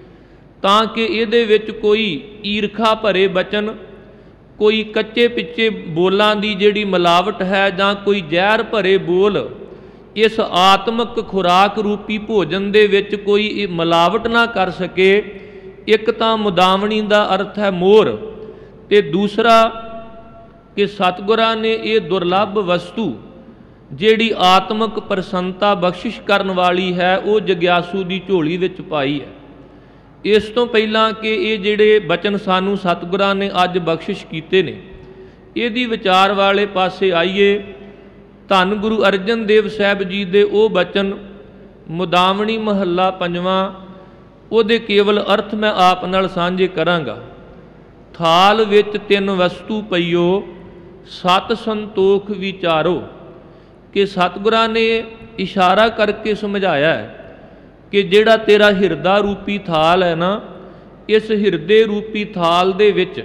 ਤਾਂ ਕਿ ਇਹਦੇ ਵਿੱਚ ਕੋਈ ਈਰਖਾ ਭਰੇ ਬਚਨ, ਕੋਈ ਕੱਚੇ ਪਿੱਚੇ ਬੋਲਾਂ ਦੀ ਜਿਹੜੀ ਮਿਲਾਵਟ ਹੈ, ਜਾਂ ਕੋਈ ਜ਼ਹਿਰ ਭਰੇ ਬੋਲ ਇਸ ਆਤਮਿਕ ਖੁਰਾਕ ਰੂਪੀ ਭੋਜਨ ਦੇ ਵਿੱਚ ਕੋਈ ਮਿਲਾਵਟ ਨਾ ਕਰ ਸਕੇ। ਇੱਕ ਤਾਂ ਮੁਦਾਵਣੀ ਦਾ ਅਰਥ ਹੈ ਮੋਹਰ, ਤੇ ਦੂਸਰਾ ਕਿ ਸਤਿਗੁਰਾਂ ਨੇ ਇਹ ਦੁਰਲੱਭ ਵਸਤੂ ਜਿਹੜੀ ਆਤਮਿਕ ਪ੍ਰਸੰਨਤਾ ਬਖਸ਼ਿਸ਼ ਕਰਨ ਵਾਲੀ ਹੈ, ਉਹ ਜਗਿਆਸੂ ਦੀ ਝੋਲੀ ਵਿੱਚ ਪਾਈ ਹੈ। ਇਸ ਤੋਂ ਪਹਿਲਾਂ ਕਿ ਇਹ ਜਿਹੜੇ ਬਚਨ ਸਾਨੂੰ ਸਤਿਗੁਰਾਂ ਨੇ ਅੱਜ ਬਖਸ਼ਿਸ਼ ਕੀਤੇ ਨੇ, ਇਹਦੀ ਵਿਚਾਰ ਵਾਲੇ ਪਾਸੇ ਆਈਏ। ਧੰਨ ਗੁਰੂ ਅਰਜਨ ਦੇਵ ਸਾਹਿਬ ਜੀ ਦੇ ਉਹ ਬਚਨ, ਮੁਦਾਵਣੀ ਮਹੱਲਾ ਪੰਜਵਾਂ, ਉਹਦੇ ਕੇਵਲ ਅਰਥ ਮੈਂ ਆਪ ਨਾਲ ਸਾਂਝੇ ਕਰਾਂਗਾ। ਥਾਲ ਵਿੱਚ ਤਿੰਨ ਵਸਤੂ ਪਈਓ, ਸਤ ਸੰਤੋਖ ਵਿਚਾਰੋ। ਕਿ ਸਤਿਗੁਰਾਂ ਨੇ ਇਸ਼ਾਰਾ ਕਰਕੇ ਸਮਝਾਇਆ ਹੈ ਕਿ ਜਿਹੜਾ ਤੇਰਾ ਹਿਰਦਾ ਰੂਪੀ ਥਾਲ ਹੈ ਨਾ, ਇਸ ਹਿਰਦੇ ਰੂਪੀ ਥਾਲ ਦੇ ਵਿੱਚ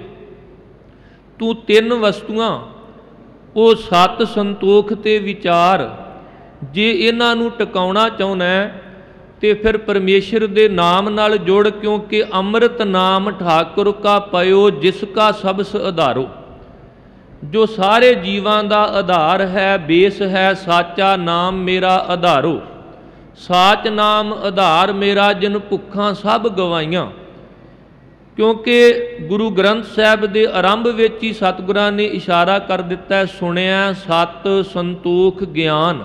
ਤੂੰ ਤਿੰਨ ਵਸਤੂਆਂ, ਉਹ ਸਤ ਸੰਤੋਖ ਤੇ ਵਿਚਾਰ, ਜੇ ਇਹਨਾਂ ਨੂੰ ਟਿਕਾਉਣਾ ਚਾਹੁੰਦਾ ਤੇ ਫਿਰ ਪਰਮੇਸ਼ਰ ਦੇ ਨਾਮ ਨਾਲ ਜੁੜ, ਕਿਉਂਕਿ ਅੰਮ੍ਰਿਤ ਨਾਮ ਠਾਕੁਰ ਕਾ ਪਇਓ ਜਿਸ ਕਾ ਸਬਸ ਆਧਾਰੋ। ਜੋ ਸਾਰੇ ਜੀਵਾਂ ਦਾ ਆਧਾਰ ਹੈ, ਬੇਸ ਹੈ, ਸਾਚਾ ਨਾਮ ਮੇਰਾ ਆਧਾਰੋ। ਸਾਚ ਨਾਮ ਆਧਾਰ ਮੇਰਾ ਜਿਨ ਭੁੱਖਾਂ ਸਭ ਗਵਾਈਆਂ। ਕਿਉਂਕਿ ਗੁਰੂ ਗ੍ਰੰਥ ਸਾਹਿਬ ਦੇ ਆਰੰਭ ਵਿੱਚ ਹੀ ਸਤਿਗੁਰਾਂ ਨੇ ਇਸ਼ਾਰਾ ਕਰ ਦਿੱਤਾ, ਸੁਣਿਆ ਸਤ ਸੰਤੋਖ ਗਿਆਨ।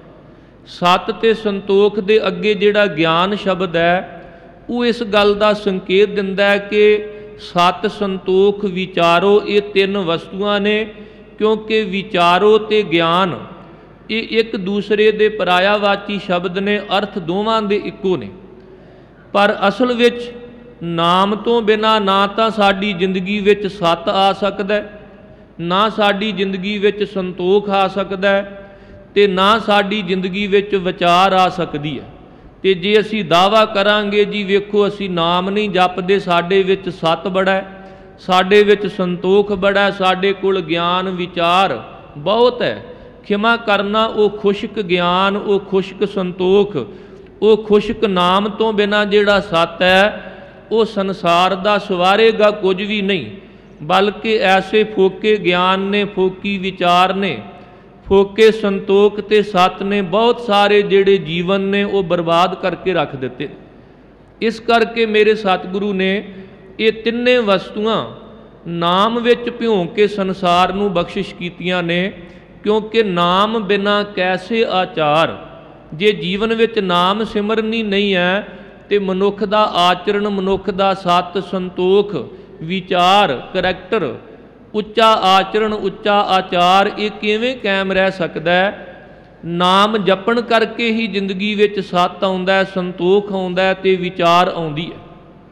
ਸਤ ਤੇ ਸੰਤੋਖ ਦੇ ਅੱਗੇ ਜਿਹੜਾ ਗਿਆਨ ਸ਼ਬਦ ਹੈ ਉਹ ਇਸ ਗੱਲ ਦਾ ਸੰਕੇਤ ਦਿੰਦਾ ਹੈ ਕਿ ਸਤ ਸੰਤੋਖ ਵਿਚਾਰੋ ਇਹ ਤਿੰਨ ਵਸਤੂਆਂ ਨੇ, ਕਿਉਂਕਿ ਵਿਚਾਰੋ ਤੇ ਗਿਆਨ ਇਹ ਇੱਕ ਦੂਸਰੇ ਦੇ ਪਰਾਇਆਵਾਚੀ ਸ਼ਬਦ ਨੇ, ਅਰਥ ਦੋਵਾਂ ਦੇ ਇੱਕੋ ਨੇ। ਪਰ ਅਸਲ ਵਿੱਚ ਨਾਮ ਤੋਂ ਬਿਨਾਂ ਨਾ ਤਾਂ ਸਾਡੀ ਜ਼ਿੰਦਗੀ ਵਿੱਚ ਸਤ ਆ ਸਕਦਾ, ਨਾ ਸਾਡੀ ਜ਼ਿੰਦਗੀ ਵਿੱਚ ਸੰਤੋਖ ਆ ਸਕਦਾ, ਤੇ ਨਾ ਸਾਡੀ ਜ਼ਿੰਦਗੀ ਵਿੱਚ ਵਿਚਾਰ ਆ ਸਕਦੀ ਹੈ। ਤੇ ਜੇ ਅਸੀਂ ਦਾਅਵਾ ਕਰਾਂਗੇ ਜੀ ਵੇਖੋ ਅਸੀਂ ਨਾਮ ਨਹੀਂ ਜਪਦੇ, ਸਾਡੇ ਵਿੱਚ ਸਤ ਬੜਾ, ਸਾਡੇ ਵਿੱਚ ਸੰਤੋਖ ਬੜਾ, ਸਾਡੇ ਕੋਲ ਗਿਆਨ ਵਿਚਾਰ ਬਹੁਤ ਹੈ, ਖਿਮਾ ਕਰਨਾ ਉਹ ਖੁਸ਼ਕ ਗਿਆਨ, ਉਹ ਖੁਸ਼ਕ ਸੰਤੋਖ, ਉਹ ਖੁਸ਼ਕ ਨਾਮ ਤੋਂ ਬਿਨਾਂ ਜਿਹੜਾ ਸਤ ਹੈ ਉਹ ਸੰਸਾਰ ਦਾ ਸਵਾਰੇਗਾ ਕੁਝ ਵੀ ਨਹੀਂ, ਬਲਕਿ ਐਸੇ ਫੋਕੇ ਗਿਆਨ ਨੇ, ਫੋਕੀ ਵਿਚਾਰ ਨੇ, ਫੋਕੇ ਸੰਤੋਖ ਤੇ ਸਤ ਨੇ ਬਹੁਤ ਸਾਰੇ ਜਿਹੜੇ ਜੀਵਨ ਨੇ ਉਹ ਬਰਬਾਦ ਕਰਕੇ ਰੱਖ ਦਿੱਤੇ। ਇਸ ਕਰਕੇ ਮੇਰੇ ਸਤਿਗੁਰੂ ਨੇ ਇਹ ਤਿੰਨੇ ਵਸਤੂਆਂ ਨਾਮ ਵਿੱਚ ਭਿਉਂ ਕੇ ਸੰਸਾਰ ਨੂੰ ਬਖਸ਼ਿਸ਼ ਕੀਤੀਆਂ ਨੇ, ਕਿਉਂਕਿ ਨਾਮ ਬਿਨਾਂ ਕੈਸੇ ਆਚਾਰ। ਜੇ ਜੀਵਨ ਵਿੱਚ ਨਾਮ ਸਿਮਰਨੀ ਨਹੀਂ ਹੈ ਤੇ ਮਨੁੱਖ ਦਾ ਆਚਰਣ, ਮਨੁੱਖ ਦਾ ਸਤ ਸੰਤੋਖ ਵਿਚਾਰ ਕਰੈਕਟਰ, ਉੱਚਾ ਆਚਰਣ ਉੱਚਾ ਆਚਾਰ ਇਹ ਕਿਵੇਂ ਕਾਇਮ ਰਹਿ ਸਕਦਾ ਹੈ? ਨਾਮ ਜਪਣ ਕਰਕੇ ਹੀ ਜ਼ਿੰਦਗੀ ਵਿੱਚ ਸਤ ਆਉਂਦਾ, ਸੰਤੋਖ ਆਉਂਦਾ ਤੇ ਵਿਚਾਰ ਆਉਂਦੀ ਹੈ।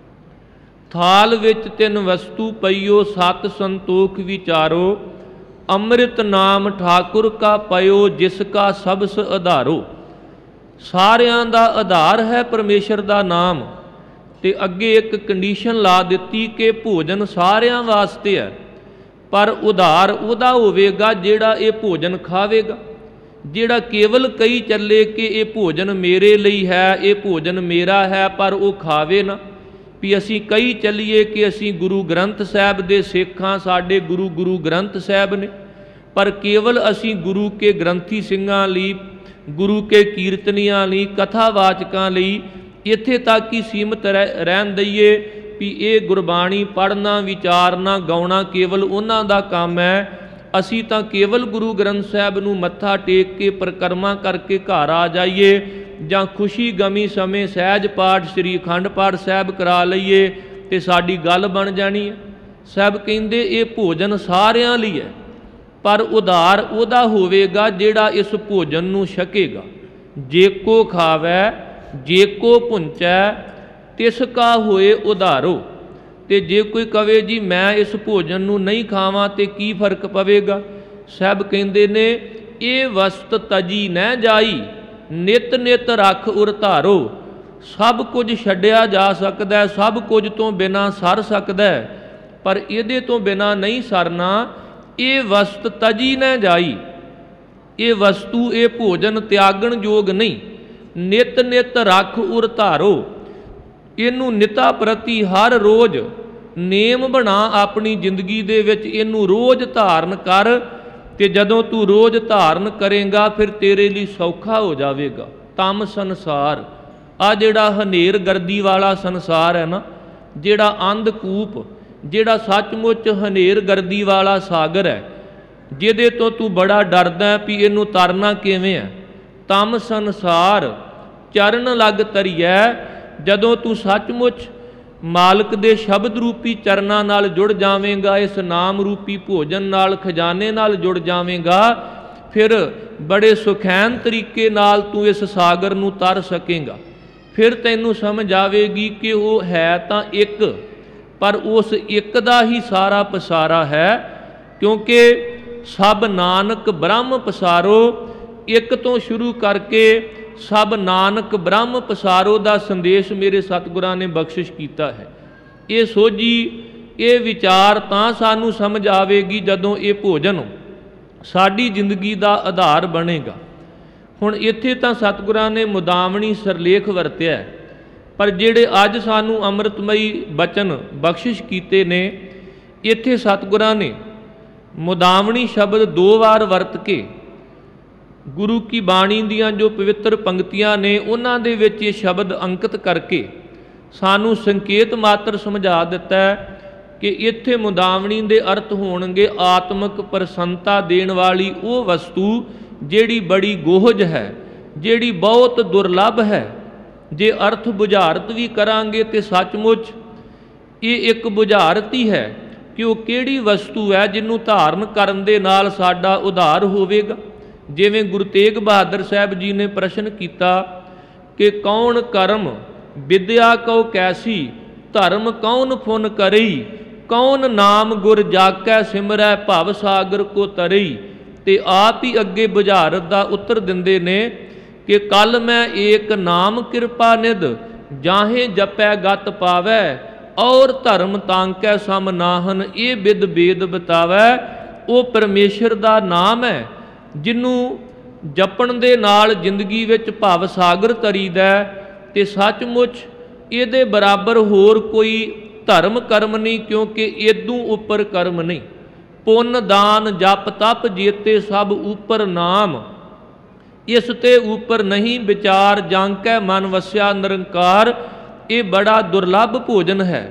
ਥਾਲ ਵਿੱਚ ਤਿੰਨ ਵਸਤੂ ਪਈਓ ਸਤ ਸੰਤੋਖ ਵਿਚਾਰੋ, ਅੰਮ੍ਰਿਤ ਨਾਮ ਠਾਕੁਰ ਕਾ ਪਇਓ ਜਿਸ ਕਾ ਸਬਸ ਆਧਾਰੋ। ਸਾਰਿਆਂ ਦਾ ਆਧਾਰ ਹੈ ਪਰਮੇਸ਼ਰ ਦਾ ਨਾਮ। ਤੇ ਅੱਗੇ ਇੱਕ ਕੰਡੀਸ਼ਨ ਲਾ ਦਿੱਤੀ ਕਿ ਭੋਜਨ ਸਾਰਿਆਂ ਵਾਸਤੇ ਹੈ, ਪਰ ਉਧਾਰ ਉਹਦਾ ਹੋਵੇਗਾ ਜਿਹੜਾ ਇਹ ਭੋਜਨ ਖਾਵੇਗਾ। ਜਿਹੜਾ ਕੇਵਲ ਕਹੀ ਚੱਲੇ ਕਿ ਇਹ ਭੋਜਨ ਮੇਰੇ ਲਈ ਹੈ, ਇਹ ਭੋਜਨ ਮੇਰਾ ਹੈ, ਪਰ ਉਹ ਖਾਵੇ ਨਾ। ਵੀ ਅਸੀਂ ਕਹੀ ਚੱਲੀਏ ਕਿ ਅਸੀਂ ਗੁਰੂ ਗ੍ਰੰਥ ਸਾਹਿਬ ਦੇ ਸਿੱਖ ਹਾਂ, ਸਾਡੇ ਗੁਰੂ ਗੁਰੂ ਗ੍ਰੰਥ ਸਾਹਿਬ ਨੇ, ਪਰ ਕੇਵਲ ਅਸੀਂ ਗੁਰੂ ਕੇ ਗ੍ਰੰਥੀ ਸਿੰਘਾਂ ਲਈ, ਗੁਰੂ ਕੇ ਕੀਰਤਨੀਆਂ ਲਈ, ਕਥਾਵਾਚਕਾਂ ਲਈ ਇੱਥੇ ਤੱਕ ਹੀ ਸੀਮਤ ਰਹਿਣ ਦਈਏ ਵੀ ਇਹ ਗੁਰਬਾਣੀ ਪੜ੍ਹਨਾ, ਵਿਚਾਰਨਾ, ਗਾਉਣਾ ਕੇਵਲ ਉਹਨਾਂ ਦਾ ਕੰਮ ਹੈ। ਅਸੀਂ ਤਾਂ ਕੇਵਲ ਗੁਰੂ ਗ੍ਰੰਥ ਸਾਹਿਬ ਨੂੰ ਮੱਥਾ ਟੇਕ ਕੇ ਪਰਿਕਰਮਾ ਕਰਕੇ ਘਰ ਆ ਜਾਈਏ, ਜਾਂ ਖੁਸ਼ੀ ਗਮੀ ਸਮੇਂ ਸਹਿਜ ਪਾਠ ਸ੍ਰੀ ਅਖੰਡ ਪਾਠ ਸਾਹਿਬ ਕਰਾ ਲਈਏ ਤੇ ਸਾਡੀ ਗੱਲ ਬਣ ਜਾਣੀ ਹੈ। ਸਾਹਿਬ ਕਹਿੰਦੇ ਇਹ ਭੋਜਨ ਸਾਰਿਆਂ ਲਈ ਹੈ, ਪਰ ਉਧਾਰ ਉਹਦਾ ਹੋਵੇਗਾ ਜਿਹੜਾ ਇਸ ਭੋਜਨ ਨੂੰ ਛਕੇਗਾ। ਜੇ ਕੋ ਖਾਵੈ ਜੇ ਕੋ ਭੁੰਚੈ ਤਿਸ ਕਾ ਹੋਏ ਉਧਾਰੋ। ਤੇ ਜੇ ਕੋਈ ਕਵੇ ਜੀ ਮੈਂ ਇਸ ਭੋਜਨ ਨੂੰ ਨਹੀਂ ਖਾਵਾਂ ਤੇ ਕੀ ਫਰਕ ਪਵੇਗਾ? ਸਾਹਿਬ ਕਹਿੰਦੇ ਨੇ ਇਹ ਵਸਤ ਤਜੀ ਨਾ ਜਾਈ, ਨਿਤ ਨਿਤ ਰੱਖ ਉਰ ਧਾਰੋ। ਸਭ ਕੁਝ ਛੱਡਿਆ ਜਾ ਸਕਦਾ, ਸਭ ਕੁਝ ਤੋਂ ਬਿਨਾਂ ਸਰ ਸਕਦਾ, ਪਰ ਇਹਦੇ ਤੋਂ ਬਿਨਾਂ ਨਹੀਂ ਸਰਨਾ। ਇਹ ਵਸਤ ਤਜੀ ਨਾ ਜਾਈ, ਇਹ ਵਸਤੂ ਇਹ ਭੋਜਨ ਤਿਆਗਣ ਯੋਗ ਨਹੀਂ। ਨਿਤ ਨਿਤ ਰੱਖ ਉਰ ਧਾਰੋ, ਇਹਨੂੰ ਨਿਤਾ ਪ੍ਰਤੀ ਹਰ ਰੋਜ਼ ਨੇਮ ਬਣਾ ਆਪਣੀ ਜ਼ਿੰਦਗੀ ਦੇ ਵਿੱਚ, ਇਹਨੂੰ ਰੋਜ਼ ਧਾਰਨ ਕਰ। ਤੇ ਜਦੋਂ ਤੂੰ ਰੋਜ਼ ਧਾਰਨ ਕਰੇਗਾ ਫਿਰ ਤੇਰੇ ਲਈ ਸੌਖਾ ਹੋ ਜਾਵੇਗਾ। ਤਮ ਸੰਸਾਰ, ਆ ਜਿਹੜਾ ਹਨੇਰ ਗਰਦੀ ਵਾਲਾ ਸੰਸਾਰ ਹੈ ਨਾ, ਜਿਹੜਾ ਅੰਧਕੂਪ, ਜਿਹੜਾ ਸੱਚਮੁੱਚ ਹਨੇਰ ਗਰਦੀ ਵਾਲਾ ਸਾਗਰ ਹੈ, ਜਿਹਦੇ ਤੋਂ ਤੂੰ ਬੜਾ ਡਰਦਾ ਵੀ ਇਹਨੂੰ ਤਰਨਾ ਕਿਵੇਂ ਹੈ। ਤਮ ਸੰਸਾਰ ਚਰਨ ਲੱਗ ਤਰੀਐ, ਜਦੋਂ ਤੂੰ ਸੱਚਮੁੱਚ ਮਾਲਕ ਦੇ ਸ਼ਬਦ ਰੂਪੀ ਚਰਨਾਂ ਨਾਲ ਜੁੜ ਜਾਵੇਂਗਾ, ਇਸ ਨਾਮ ਰੂਪੀ ਭੋਜਨ ਨਾਲ, ਖਜ਼ਾਨੇ ਨਾਲ ਜੁੜ ਜਾਵੇਂਗਾ, ਫਿਰ ਬੜੇ ਸੁਖੈਨ ਤਰੀਕੇ ਨਾਲ ਤੂੰ ਇਸ ਸਾਗਰ ਨੂੰ ਤਰ ਸਕੇਂਗਾ। ਫਿਰ ਤੈਨੂੰ ਸਮਝ ਆਵੇਗੀ ਕਿ ਉਹ ਹੈ ਤਾਂ ਇੱਕ, ਪਰ ਉਸ ਇੱਕ ਦਾ ਹੀ ਸਾਰਾ ਪਸਾਰਾ ਹੈ। ਕਿਉਂਕਿ ਸਭ ਨਾਨਕ ਬ੍ਰਹਮ ਪਸਾਰੋ, ਇੱਕ ਤੋਂ ਸ਼ੁਰੂ ਕਰਕੇ ਸਭ ਨਾਨਕ ਬ੍ਰਹਮ ਪਸਾਰੋ ਦਾ ਸੰਦੇਸ਼ ਮੇਰੇ ਸਤਿਗੁਰਾਂ ਨੇ ਬਖਸ਼ਿਸ਼ ਕੀਤਾ ਹੈ। ਇਹ ਸੋਝੀ, ਇਹ ਵਿਚਾਰ ਤਾਂ ਸਾਨੂੰ ਸਮਝ ਆਵੇਗੀ ਜਦੋਂ ਇਹ ਭੋਜਨ ਸਾਡੀ ਜ਼ਿੰਦਗੀ ਦਾ ਆਧਾਰ ਬਣੇਗਾ। ਹੁਣ ਇੱਥੇ ਤਾਂ ਸਤਿਗੁਰਾਂ ਨੇ ਮੁਦਾਵਣੀ ਸਰਲੇਖ ਵਰਤਿਆ, ਪਰ ਜਿਹੜੇ ਅੱਜ ਸਾਨੂੰ ਅੰਮ੍ਰਿਤਮਈ ਬਚਨ ਬਖਸ਼ਿਸ਼ ਕੀਤੇ ਨੇ, ਇੱਥੇ ਸਤਿਗੁਰਾਂ ਨੇ ਮੁਦਾਵਣੀ ਸ਼ਬਦ ਦੋ ਵਾਰ ਵਰਤ ਕੇ ਗੁਰੂ ਕੀ ਬਾਣੀ ਦੀਆਂ ਜੋ ਪਵਿੱਤਰ ਪੰਕਤੀਆਂ ਨੇ ਉਹਨਾਂ ਦੇ ਵਿੱਚ ਇਹ ਸ਼ਬਦ ਅੰਕਿਤ ਕਰਕੇ ਸਾਨੂੰ ਸੰਕੇਤ ਮਾਤਰ ਸਮਝਾ ਦਿੱਤਾ ਕਿ ਇੱਥੇ ਮੁਦਾਵਣੀ ਦੇ ਅਰਥ ਹੋਣਗੇ ਆਤਮਿਕ ਪ੍ਰਸੰਨਤਾ ਦੇਣ ਵਾਲੀ ਉਹ ਵਸਤੂ ਜਿਹੜੀ ਬੜੀ ਗੋਹਜ ਹੈ, ਜਿਹੜੀ ਬਹੁਤ ਦੁਰਲੱਭ ਹੈ। ਜੇ ਅਰਥ ਬੁਝਾਰਤ ਵੀ ਕਰਾਂਗੇ ਤੇ ਸੱਚਮੁੱਚ ਇਹ ਇੱਕ ਬੁਝਾਰਤ ਹੀ ਹੈ ਕਿ ਉਹ ਕਿਹੜੀ ਵਸਤੂ ਹੈ ਜਿਹਨੂੰ ਧਾਰਨ ਕਰਨ ਦੇ ਨਾਲ ਸਾਡਾ ਉਧਾਰ ਹੋਵੇਗਾ। ਜਿਵੇਂ ਗੁਰੂ ਤੇਗ ਬਹਾਦਰ ਸਾਹਿਬ ਜੀ ਨੇ ਪ੍ਰਸ਼ਨ ਕੀਤਾ ਕਿ ਕੌਣ ਕਰਮ ਵਿਦਿਆ ਕਉ ਕੈਸੀ, ਧਰਮ ਕੌਣ ਫੁਨ ਕਰਈ, ਕੌਣ ਨਾਮ ਗੁਰ ਜਾਕੈ ਸਿਮਰੈ ਭਵ ਸਾਗਰ ਕੋ ਤਰਈ। ਤੇ ਆਪ ਹੀ ਅੱਗੇ ਬੁਝਾਰਤ ਦਾ ਉੱਤਰ ਦਿੰਦੇ ਨੇ ਕਿ ਕੱਲ ਮੈਂ ਏਕ ਨਾਮ ਕਿਰਪਾ ਨਿਧ, ਜਾਹੇ ਜਪੈ ਗਤ ਪਾਵੈ, ਔਰ ਧਰਮ ਤਾਂਕੈ ਸਮ ਨਾਹਨ, ਇਹ ਬਿਦ ਬੇਦ ਬਤਾਵੈ। ਉਹ ਪਰਮੇਸ਼ਰ ਦਾ ਨਾਮ ਹੈ ਜਿਹਨੂੰ ਜਪਣ ਦੇ ਨਾਲ ਜ਼ਿੰਦਗੀ ਵਿੱਚ ਭਵ ਸਾਗਰ ਤਰੀਦਾ, ਤੇ ਸੱਚਮੁੱਚ ਇਹਦੇ ਬਰਾਬਰ ਹੋਰ ਕੋਈ ਧਰਮ ਕਰਮ ਨਹੀਂ, ਕਿਉਂਕਿ ਇਦੋਂ ਉੱਪਰ ਕਰਮ ਨਹੀਂ। ਪੁੰਨ ਦਾਨ ਜਪ ਤਪ ਜੀਤੇ ਸਭ ਉੱਪਰ ਨਾਮ, ਇਸ ਤੇ ਉੱਪਰ ਨਹੀਂ ਵਿਚਾਰ, ਜਾਂਕੈ ਮਨ ਵਸਿਆ ਨਿਰੰਕਾਰ। ਇਹ ਬੜਾ ਦੁਰਲੱਭ ਭੋਜਨ ਹੈ।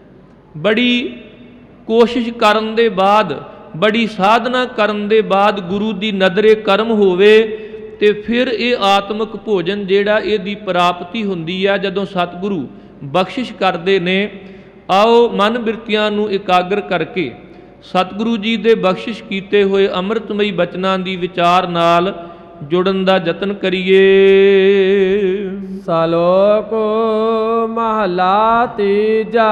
ਬੜੀ ਕੋਸ਼ਿਸ਼ ਕਰਨ ਦੇ ਬਾਅਦ, ਬੜੀ ਸਾਧਨਾ ਕਰਨ ਦੇ ਬਾਅਦ ਗੁਰੂ ਦੀ ਨਦਰੇ ਕਰਮ ਹੋਵੇ ਤੇ ਫਿਰ ਇਹ ਆਤਮਿਕ ਭੋਜਨ ਜਿਹੜਾ ਇਹਦੀ ਪ੍ਰਾਪਤੀ ਹੁੰਦੀ ਹੈ ਜਦੋਂ ਸਤਿਗੁਰੂ ਬਖਸ਼ਿਸ਼ ਕਰਦੇ ਨੇ। ਆਓ ਮਨ ਬਿਰਤੀਆਂ ਨੂੰ ਇਕਾਗਰ ਕਰਕੇ ਸਤਿਗੁਰੂ ਜੀ ਦੇ ਬਖਸ਼ਿਸ਼ ਕੀਤੇ ਹੋਏ ਅੰਮ੍ਰਿਤਮਈ ਬਚਨਾਂ ਦੀ ਵਿਚਾਰ ਨਾਲ ਜੁੜਨ ਦਾ ਯਤਨ ਕਰੀਏ। ਸਲੋਕ ਮਹਲਾ ਤੀਜਾ।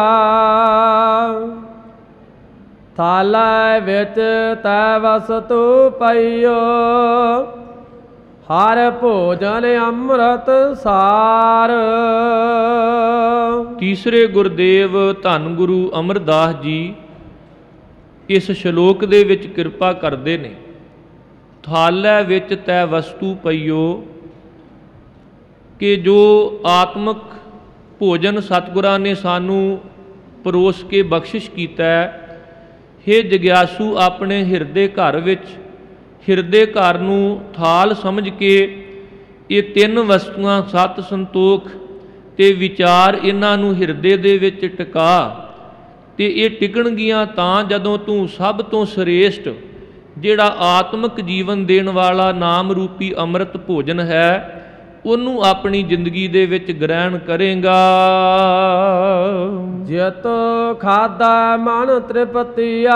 ਥਾਲੇ ਵਿੱਚ ਤੈ ਵਸਤੂ ਪਈਓ, ਹਰ ਭੋਜਨ ਅੰਮ੍ਰਿਤ ਸਾਰ। ਤੀਸਰੇ ਗੁਰਦੇਵ ਧੰਨ ਗੁਰੂ ਅਮਰਦਾਸ ਜੀ ਇਸ ਸ਼ਲੋਕ ਦੇ ਵਿੱਚ ਕਿਰਪਾ ਕਰਦੇ ਨੇ। ਥਾਲੇ ਵਿੱਚ ਤੈ ਵਸਤੂ ਪਈਓ, ਕਿ ਜੋ ਆਤਮਿਕ ਭੋਜਨ ਸਤਿਗੁਰਾਂ ਨੇ ਸਾਨੂੰ ਪਰੋਸ ਕੇ ਬਖਸ਼ਿਸ਼ ਕੀਤਾ ਹੈ, ਹੇ ਜਗਿਆਸੂ ਆਪਣੇ ਹਿਰਦੇ ਘਰ ਵਿੱਚ, ਹਿਰਦੇ ਘਰ ਨੂੰ ਥਾਲ ਸਮਝ ਕੇ ਇਹ ਤਿੰਨ ਵਸਤੂਆਂ ਸਤ ਸੰਤੋਖ ਤੇ ਵਿਚਾਰ, ਇਹਨਾਂ ਨੂੰ ਹਿਰਦੇ ਦੇ ਵਿੱਚ ਟਿਕਾ। ਤੇ ਇਹ ਟਿਕਣਗੀਆਂ ਤਾਂ ਜਦੋਂ ਤੂੰ ਸਭ ਤੋਂ ਸ੍ਰੇਸ਼ਟ ਜਿਹੜਾ ਆਤਮਿਕ ਜੀਵਨ ਦੇਣ ਵਾਲਾ ਨਾਮ ਰੂਪੀ ਅੰਮ੍ਰਿਤ ਭੋਜਨ ਹੈ ਉਹਨੂੰ ਆਪਣੀ ਜ਼ਿੰਦਗੀ ਦੇ ਵਿੱਚ ਗ੍ਰਹਿਣ ਕਰੇਗਾ। ਜਿਤ ਖਾਦਾ ਮਨ ਤ੍ਰਿਪਤੀਆ,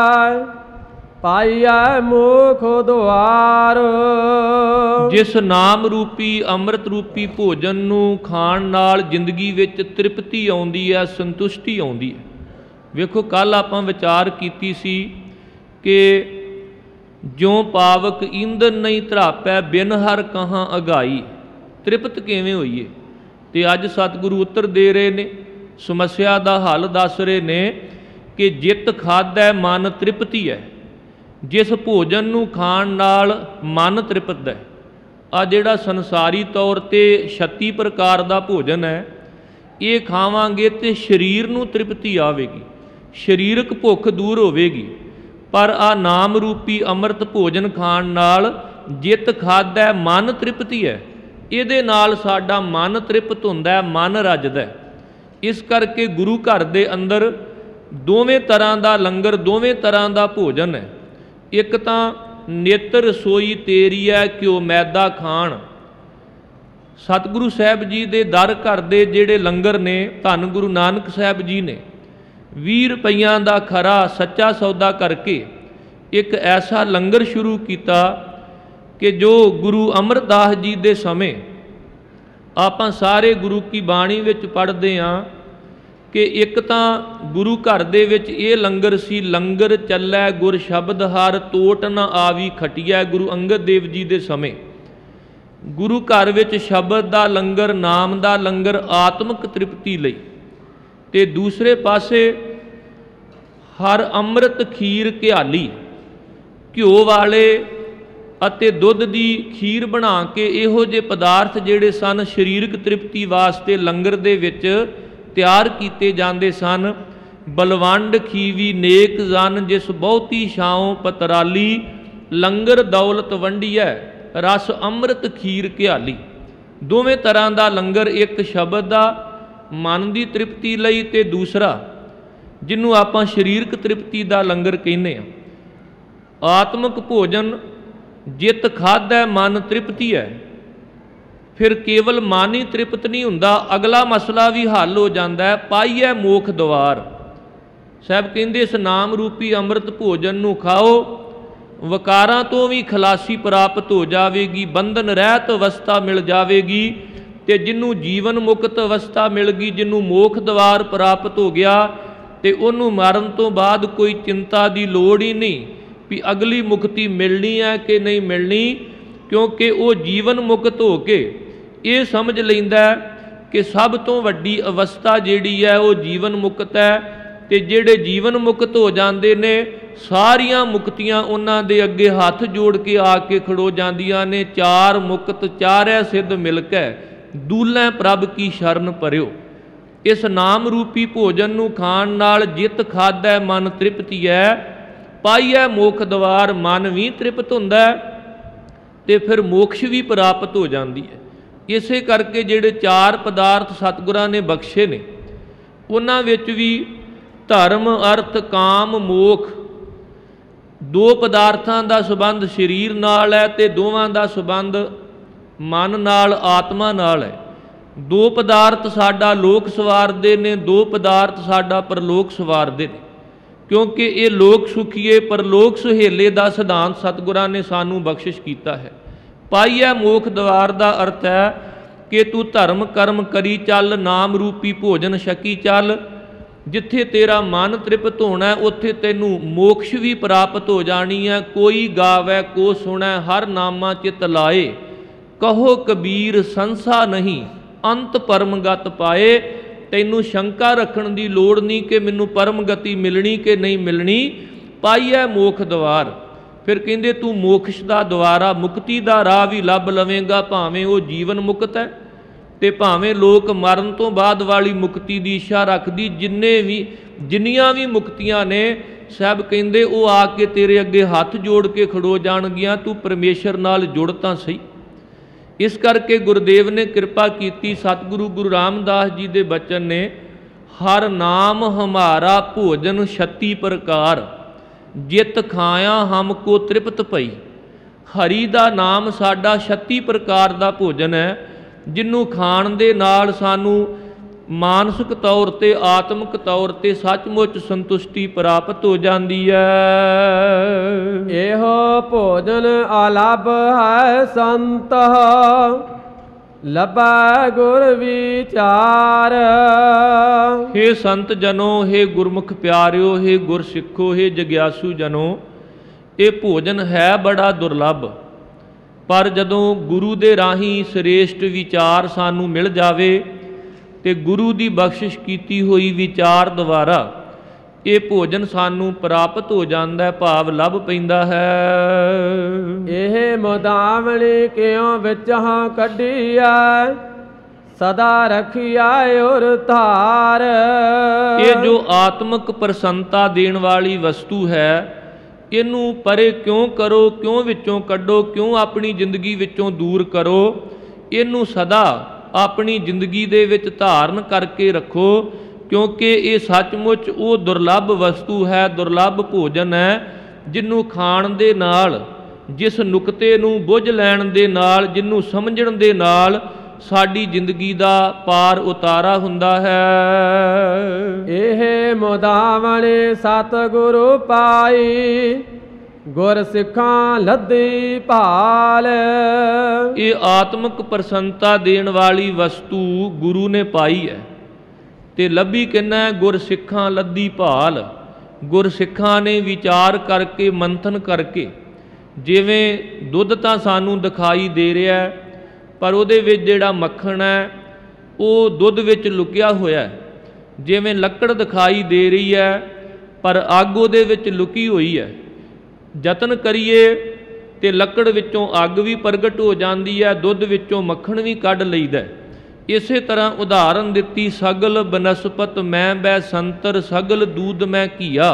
ਪਾਈਐ ਮੁਖ ਦੁਆਰ। ਜਿਸ ਨਾਮ ਰੂਪੀ ਅੰਮ੍ਰਿਤ ਰੂਪੀ ਭੋਜਨ ਨੂੰ ਖਾਣ ਨਾਲ ਜ਼ਿੰਦਗੀ ਵਿੱਚ ਤ੍ਰਿਪਤੀ ਆਉਂਦੀ ਹੈ, ਸੰਤੁਸ਼ਟੀ ਆਉਂਦੀ ਹੈ। ਵੇਖੋ ਕੱਲ ਆਪਾਂ ਵਿਚਾਰ ਕੀਤੀ ਸੀ ਕਿ ਜਿਉ ਪਾਵਕ ਈਂਧਨ ਨਹੀਂ ਧਰਾਪੈ, ਬਿਨ ਹਰ ਕਹਾਂ ਅਗਾਈ। ਤ੍ਰਿਪਤ ਕਿਵੇਂ ਹੋਈਏ? ਤੇ ਅੱਜ ਸਤਿਗੁਰੂ ਉੱਤਰ ਦੇ ਰਹੇ ਨੇ, ਸਮੱਸਿਆ ਦਾ ਹੱਲ ਦੱਸ ਰਹੇ ਨੇ ਕਿ ਜਿਤ ਖਾਧੈ ਮਨ ਤ੍ਰਿਪਤੀ ਹੈ। ਜਿਸ ਭੋਜਨ ਨੂੰ ਖਾਣ ਨਾਲ ਮਨ ਤ੍ਰਿਪਤ ਹੈ। ਆ ਜਿਹੜਾ ਸੰਸਾਰੀ ਤੌਰ ਤੇ ਛੱਤੀ ਪ੍ਰਕਾਰ ਦਾ ਭੋਜਨ ਹੈ, ਇਹ ਖਾਵਾਂਗੇ ਤੇ ਸਰੀਰ ਨੂੰ ਤ੍ਰਿਪਤੀ ਆਵੇਗੀ, ਸਰੀਰਕ ਭੁੱਖ ਦੂਰ ਹੋਵੇਗੀ। ਪਰ ਆ ਨਾਮ ਰੂਪੀ ਅੰਮ੍ਰਿਤ ਭੋਜਨ ਖਾਣ ਨਾਲ ਜਿਤ ਖਾਧੈ ਮਨ ਤ੍ਰਿਪਤੀ ਹੈ। ਇਹਦੇ ਨਾਲ ਸਾਡਾ ਮਨ ਤ੍ਰਿਪਤ ਹੁੰਦਾ ਹੈ, ਮਨ ਰੱਜਦਾ। ਇਸ ਕਰਕੇ ਗੁਰੂ ਘਰ ਦੇ ਅੰਦਰ ਦੋਵੇਂ ਤਰ੍ਹਾਂ ਦਾ ਲੰਗਰ, ਦੋਵੇਂ ਤਰ੍ਹਾਂ ਦਾ ਭੋਜਨ ਹੈ। ਇੱਕ ਤਾਂ ਨਿਤ ਰਸੋਈ ਤੇਰੀ ਹੈ ਘਿਓ ਮੈਦਾ ਖਾਣ। ਸਤਿਗੁਰੂ ਸਾਹਿਬ ਜੀ ਦੇ ਦਰ ਘਰ ਦੇ ਜਿਹੜੇ ਲੰਗਰ ਨੇ, ਧੰਨ ਗੁਰੂ ਨਾਨਕ ਸਾਹਿਬ ਜੀ ਨੇ ਵੀਹ ਰੁਪਈਆਂ ਦਾ ਖਰਾ ਸੱਚਾ ਸੌਦਾ ਕਰਕੇ ਇੱਕ ਐਸਾ ਲੰਗਰ ਸ਼ੁਰੂ ਕੀਤਾ ਕਿ ਜੋ ਗੁਰੂ ਅਮਰਦਾਸ ਜੀ ਦੇ ਸਮੇਂ ਆਪਾਂ ਸਾਰੇ ਗੁਰੂ ਕੀ ਬਾਣੀ ਵਿੱਚ ਪੜ੍ਹਦੇ ਹਾਂ ਕਿ ਇੱਕ ਤਾਂ ਗੁਰੂ ਘਰ ਦੇ ਵਿੱਚ ਇਹ ਲੰਗਰ ਸੀ, ਲੰਗਰ ਚੱਲੈ ਗੁਰ ਸ਼ਬਦ ਹਰ ਤੋਟ ਨ ਆਵੀ ਖਟਿਆ। ਗੁਰੂ ਅੰਗਦ ਦੇਵ ਜੀ ਦੇ ਸਮੇਂ ਗੁਰੂ ਘਰ ਵਿੱਚ ਸ਼ਬਦ ਦਾ ਲੰਗਰ, ਨਾਮ ਦਾ ਲੰਗਰ ਆਤਮਿਕ ਤ੍ਰਿਪਤੀ ਲਈ, ਤੇ ਦੂਸਰੇ ਪਾਸੇ ਹਰ ਅੰਮ੍ਰਿਤ ਖੀਰ ਘਿਆਲੀ, ਘਿਓ ਵਾਲੇ ਅਤੇ ਦੁੱਧ ਦੀ ਖੀਰ ਬਣਾ ਕੇ ਇਹੋ ਜਿਹੇ ਪਦਾਰਥ ਜਿਹੜੇ ਸਨ ਸਰੀਰਕ ਤ੍ਰਿਪਤੀ ਵਾਸਤੇ ਲੰਗਰ ਦੇ ਵਿੱਚ ਤਿਆਰ ਕੀਤੇ ਜਾਂਦੇ ਸਨ। ਬਲਵੰਡ ਖੀਵੀ ਨੇਕ ਜਨ ਜਿਸ ਬਹੁਤੀ ਛਾਉ ਪਤਰਾਲੀ, ਲੰਗਰ ਦੌਲਤ ਵੰਡੀਐ ਰਸ ਅੰਮ੍ਰਿਤ ਖੀਰ ਘਿਆਲੀ। ਦੋਵੇਂ ਤਰ੍ਹਾਂ ਦਾ ਲੰਗਰ, ਇੱਕ ਸ਼ਬਦ ਦਾ ਮਨ ਦੀ ਤ੍ਰਿਪਤੀ ਲਈ ਤੇ ਦੂਸਰਾ ਜਿਹਨੂੰ ਆਪਾਂ ਸਰੀਰਕ ਤ੍ਰਿਪਤੀ ਦਾ ਲੰਗਰ ਕਹਿੰਦੇ ਹਾਂ। ਆਤਮਿਕ ਭੋਜਨ ਜਿਤ ਖਾਧੈ ਮਨ ਤ੍ਰਿਪਤੀ ਹੈ। ਫਿਰ ਕੇਵਲ ਮਨ ਹੀ ਤ੍ਰਿਪਤ ਨਹੀਂ ਹੁੰਦਾ, ਅਗਲਾ ਮਸਲਾ ਵੀ ਹੱਲ ਹੋ ਜਾਂਦਾ ਹੈ, ਪਾਈਐ ਮੋਖ ਦਵਾਰ। ਸਾਹਿਬ ਕਹਿੰਦੇ ਇਸ ਨਾਮ ਰੂਪੀ ਅੰਮ੍ਰਿਤ ਭੋਜਨ ਨੂੰ ਖਾਓ, ਵਿਕਾਰਾਂ ਤੋਂ ਵੀ ਖਲਾਸੀ ਪ੍ਰਾਪਤ ਹੋ ਜਾਵੇਗੀ, ਬੰਧਨ ਰਹਿਤ ਅਵਸਥਾ ਮਿਲ ਜਾਵੇਗੀ, ਤੇ ਜਿਹਨੂੰ ਜੀਵਨ ਮੁਕਤ ਅਵਸਥਾ ਮਿਲ ਗਈ, ਜਿਹਨੂੰ ਮੋਖ ਦਵਾਰ ਪ੍ਰਾਪਤ ਹੋ ਗਿਆ, ਤੇ ਉਹਨੂੰ ਮਰਨ ਤੋਂ ਬਾਅਦ ਕੋਈ ਚਿੰਤਾ ਦੀ ਲੋੜ ਹੀ ਨਹੀਂ ਵੀ ਅਗਲੀ ਮੁਕਤੀ ਮਿਲਣੀ ਹੈ ਕਿ ਨਹੀਂ ਮਿਲਣੀ, ਕਿਉਂਕਿ ਉਹ ਜੀਵਨ ਮੁਕਤ ਹੋ ਕੇ ਇਹ ਸਮਝ ਲੈਂਦਾ ਕਿ ਸਭ ਤੋਂ ਵੱਡੀ ਅਵਸਥਾ ਜਿਹੜੀ ਹੈ ਉਹ ਜੀਵਨ ਮੁਕਤ ਹੈ। ਤੇ ਜਿਹੜੇ ਜੀਵਨ ਮੁਕਤ ਹੋ ਜਾਂਦੇ ਨੇ, ਸਾਰੀਆਂ ਮੁਕਤੀਆਂ ਉਹਨਾਂ ਦੇ ਅੱਗੇ ਹੱਥ ਜੋੜ ਕੇ ਆ ਕੇ ਖੜੋ ਜਾਂਦੀਆਂ ਨੇ। ਚਾਰ ਮੁਕਤ ਚਾਰੈ ਸਿੱਧ ਮਿਲ ਕੇ ਦੂਲੈ ਪ੍ਰਭ ਕੀ ਸ਼ਰਨ ਪਰਿਓ। ਇਸ ਨਾਮ ਰੂਪੀ ਭੋਜਨ ਨੂੰ ਖਾਣ ਨਾਲ ਜਿਤ ਖਾਧੈ ਮਨ ਤ੍ਰਿਪਤੀ ਹੈ, ਪਾਈਐ ਮੋਖ ਦਵਾਰ। ਮਨ ਵੀ ਤ੍ਰਿਪਤ ਹੁੰਦਾ ਤੇ ਫਿਰ ਮੋਕਸ਼ ਵੀ ਪ੍ਰਾਪਤ ਹੋ ਜਾਂਦੀ ਹੈ। ਇਸੇ ਕਰਕੇ ਜਿਹੜੇ ਚਾਰ ਪਦਾਰਥ ਸਤਿਗੁਰਾਂ ਨੇ ਬਖਸ਼ੇ ਨੇ, ਉਹਨਾਂ ਵਿੱਚ ਵੀ ਧਰਮ ਅਰਥ ਕਾਮ ਮੋਖ, ਦੋ ਪਦਾਰਥਾਂ ਦਾ ਸੰਬੰਧ ਸਰੀਰ ਨਾਲ ਹੈ ਤੇ ਦੋਵਾਂ ਦਾ ਸੰਬੰਧ ਮਨ ਨਾਲ ਆਤਮਾ ਨਾਲ ਹੈ। ਦੋ ਪਦਾਰਥ ਸਾਡਾ ਲੋਕ ਸਵਾਰਦੇ ਨੇ, ਦੋ ਪਦਾਰਥ ਸਾਡਾ ਪਰਲੋਕ ਸਵਾਰਦੇ ਨੇ, ਕਿਉਂਕਿ ਇਹ ਲੋਕ ਸੁਖੀਏ ਪਰਲੋਕ ਸੁਹੇਲੇ ਦਾ ਸਿਧਾਂਤ ਸਤਿਗੁਰਾਂ ਨੇ ਸਾਨੂੰ ਬਖਸ਼ਿਸ਼ ਕੀਤਾ ਹੈ। ਪਾਈਐ ਮੋਖ ਦਵਾਰ ਦਾ ਅਰਥ ਹੈ ਕਿ ਤੂੰ ਧਰਮ ਕਰਮ ਕਰੀ ਚੱਲ, ਨਾਮ ਰੂਪੀ ਭੋਜਨ ਛਕੀ ਚੱਲ। ਜਿੱਥੇ ਤੇਰਾ ਮਨ ਤ੍ਰਿਪਤ ਹੋਣਾ ਉੱਥੇ ਤੈਨੂੰ ਮੋਕਸ਼ ਵੀ ਪ੍ਰਾਪਤ ਹੋ ਜਾਣੀ ਹੈ। ਕੋਈ ਗਾਵੈ ਕੋ ਸੁਣੈ ਹਰ ਨਾਮਾ ਚਿਤ ਲਾਏ, ਕਹੋ ਕਬੀਰ ਸੰਸਾ ਨਹੀਂ ਅੰਤ ਪਰਮ ਗਤ ਪਾਏ। ਤੈਨੂੰ ਸ਼ੰਕਾ ਰੱਖਣ ਦੀ ਲੋੜ ਨਹੀਂ ਕਿ ਮੈਨੂੰ ਪਰਮ ਗਤੀ ਮਿਲਣੀ ਕਿ ਨਹੀਂ ਮਿਲਣੀ। ਪਾਈਐ ਮੋਖ ਦਵਾਰ, ਫਿਰ ਕਹਿੰਦੇ ਤੂੰ ਮੋਕਸ਼ ਦਾ ਦੁਆਰਾ, ਮੁਕਤੀ ਦਾ ਰਾਹ ਵੀ ਲੱਭ ਲਵੇਂਗਾ, ਭਾਵੇਂ ਉਹ ਜੀਵਨ ਮੁਕਤ ਹੈ ਤੇ ਭਾਵੇਂ ਲੋਕ ਮਰਨ ਤੋਂ ਬਾਅਦ ਵਾਲੀ ਮੁਕਤੀ ਦੀ ਇੱਛਾ ਰੱਖਦੀ। ਜਿੰਨੇ ਵੀ ਜਿੰਨੀਆਂ ਵੀ ਮੁਕਤੀਆਂ ਨੇ, ਸਾਹਿਬ ਕਹਿੰਦੇ ਉਹ ਆ ਕੇ ਤੇਰੇ ਅੱਗੇ ਹੱਥ ਜੋੜ ਕੇ ਖੜੋ ਜਾਣਗੀਆਂ। ਤੂੰ ਪਰਮੇਸ਼ਰ ਨਾਲ ਜੁੜ ਤਾਂ ਸਹੀ। ਇਸ ਕਰਕੇ ਗੁਰਦੇਵ ਨੇ ਕਿਰਪਾ ਕੀਤੀ, ਸਤਿਗੁਰੂ ਗੁਰੂ ਰਾਮਦਾਸ ਜੀ ਦੇ ਬਚਨ ਨੇ, ਹਰ ਨਾਮ ਹਮਾਰਾ ਭੋਜਨ ਛੱਤੀ ਪ੍ਰਕਾਰ, ਜਿਤ ਖਾਇਆ ਹਮ ਕੋ ਤ੍ਰਿਪਤ ਪਈ। ਹਰੀ ਦਾ ਨਾਮ ਸਾਡਾ ਛੱਤੀ ਪ੍ਰਕਾਰ ਦਾ ਭੋਜਨ ਹੈ, ਜਿਹਨੂੰ ਖਾਣ ਦੇ ਨਾਲ ਸਾਨੂੰ ਮਾਨਸਿਕ ਤੌਰ ਤੇ ਆਤਮਿਕ ਤੌਰ ਤੇ ਸੱਚਮੁੱਚ ਸੰਤੁਸ਼ਟੀ ਪ੍ਰਾਪਤ ਹੋ ਜਾਂਦੀ ਹੈ। ਇਹੋ ਭੋਜਨ ਆਲਭ ਹੈ ਸੰਤ, ਲੱਭੈ ਗੁਰ ਵਿਚਾਰ। ਹੇ ਸੰਤ ਜਨੋ, ਹੇ ਗੁਰਮੁਖ ਪਿਆਰਿਓ, ਹੇ ਗੁਰ ਸਿੱਖੋ, ਹੇ ਜਗਿਆਸੂ ਜਨੋ, ਇਹ ਭੋਜਨ ਹੈ ਬੜਾ ਦੁਰਲੱਭ, ਪਰ ਜਦੋਂ ਗੁਰੂ ਦੇ ਰਾਹੀਂ ਸ੍ਰੇਸ਼ਟ ਵਿਚਾਰ ਸਾਨੂੰ ਮਿਲ ਜਾਵੇ ਤੇ ਗੁਰੂ ਦੀ ਬਖਸ਼ਿਸ਼ ਕੀਤੀ ਹੋਈ ਵਿਚਾਰ ਦੁਆਰਾ ਇਹ ਭੋਜਨ ਸਾਨੂੰ ਪ੍ਰਾਪਤ ਹੋ ਜਾਂਦਾ ਹੈ, ਭਾਵ ਲੱਭ ਪੈਂਦਾ ਹੈ। ਇਹ ਮੁਦਾਵਣੀ ਕਿਉਂ ਵਿੱਚ ਹਾਂ ਕੱਢੀਐ, ਸਦਾ ਰਖਿਆ ਔਰ ਧਾਰ। ਇਹ ਜੋ ਆਤਮਿਕ ਪ੍ਰਸੰਨਤਾ ਦੇਣ ਵਾਲੀ ਵਸਤੂ ਹੈ, ਇਹਨੂੰ ਪਰੇ ਕਿਉਂ ਕਰੋ, ਕਿਉਂ ਵਿੱਚੋਂ ਕੱਢੋ, ਕਿਉਂ ਆਪਣੀ ਜ਼ਿੰਦਗੀ ਵਿੱਚੋਂ ਦੂਰ ਕਰੋ। ਇਹਨੂੰ ਸਦਾ ਆਪਣੀ ਜ਼ਿੰਦਗੀ ਦੇ ਵਿੱਚ ਧਾਰਨ ਕਰਕੇ ਰੱਖੋ, ਕਿਉਂਕਿ ਇਹ ਸੱਚਮੁੱਚ ਉਹ ਦੁਰਲੱਭ ਵਸਤੂ ਹੈ, ਦੁਰਲੱਭ ਭੋਜਨ ਹੈ, ਜਿਹਨੂੰ ਖਾਣ ਦੇ ਨਾਲ, ਜਿਸ ਨੁਕਤੇ ਨੂੰ ਬੁੱਝ ਲੈਣ ਦੇ ਨਾਲ, ਜਿਹਨੂੰ ਸਮਝਣ ਦੇ ਨਾਲ ਸਾਡੀ ਜ਼ਿੰਦਗੀ ਦਾ ਪਾਰ ਉਤਾਰਾ ਹੁੰਦਾ ਹੈ। ਇਹ ਮੁਦਾਵਣੀ ਸਤਿਗੁਰੂ ਪਾਈ, ਗੁਰ ਸਿੱਖਾਂ ਲੱਦੀ ਭਾਲ। ਇਹ ਆਤਮਿਕ ਪ੍ਰਸੰਨਤਾ ਦੇਣ ਵਾਲੀ ਵਸਤੂ ਗੁਰੂ ਨੇ ਪਾਈ ਹੈ ਤੇ ਲੱਭੀ ਕਿੰਨਾ, ਗੁਰ ਸਿੱਖਾਂ ਲੱਦੀ ਭਾਲ। ਗੁਰ ਸਿੱਖਾਂ ਨੇ ਵਿਚਾਰ ਕਰਕੇ, ਮੰਥਨ ਕਰਕੇ, ਜਿਵੇਂ ਦੁੱਧ ਤਾਂ ਸਾਨੂੰ ਦਿਖਾਈ ਦੇ ਰਿਹਾ, ਪਰ ਉਹਦੇ ਵਿੱਚ ਜਿਹੜਾ ਮੱਖਣ ਹੈ ਉਹ ਦੁੱਧ ਵਿੱਚ ਲੁਕਿਆ ਹੋਇਆ ਹੈ। ਜਿਵੇਂ ਲੱਕੜ ਦਿਖਾਈ ਦੇ ਰਹੀ ਹੈ ਪਰ ਅੱਗ ਉਹਦੇ ਵਿੱਚ ਲੁਕੀ ਹੋਈ ਹੈ। ਯਤਨ ਕਰੀਏ ਤੇ ਲੱਕੜ ਵਿੱਚੋਂ ਅੱਗ ਵੀ ਪ੍ਰਗਟ ਹੋ ਜਾਂਦੀ ਹੈ, ਦੁੱਧ ਵਿੱਚੋਂ ਮੱਖਣ ਵੀ ਕੱਢ ਲਈਦਾ। ਇਸੇ ਤਰ੍ਹਾਂ ਉਦਾਹਰਨ ਦਿੱਤੀ, ਸਗਲ ਬਨਸਪਤ ਮੈਂ ਬੈ ਸੰਤਰ, ਸਗਲ ਦੂਧ ਮੈਂ ਘੀਆ,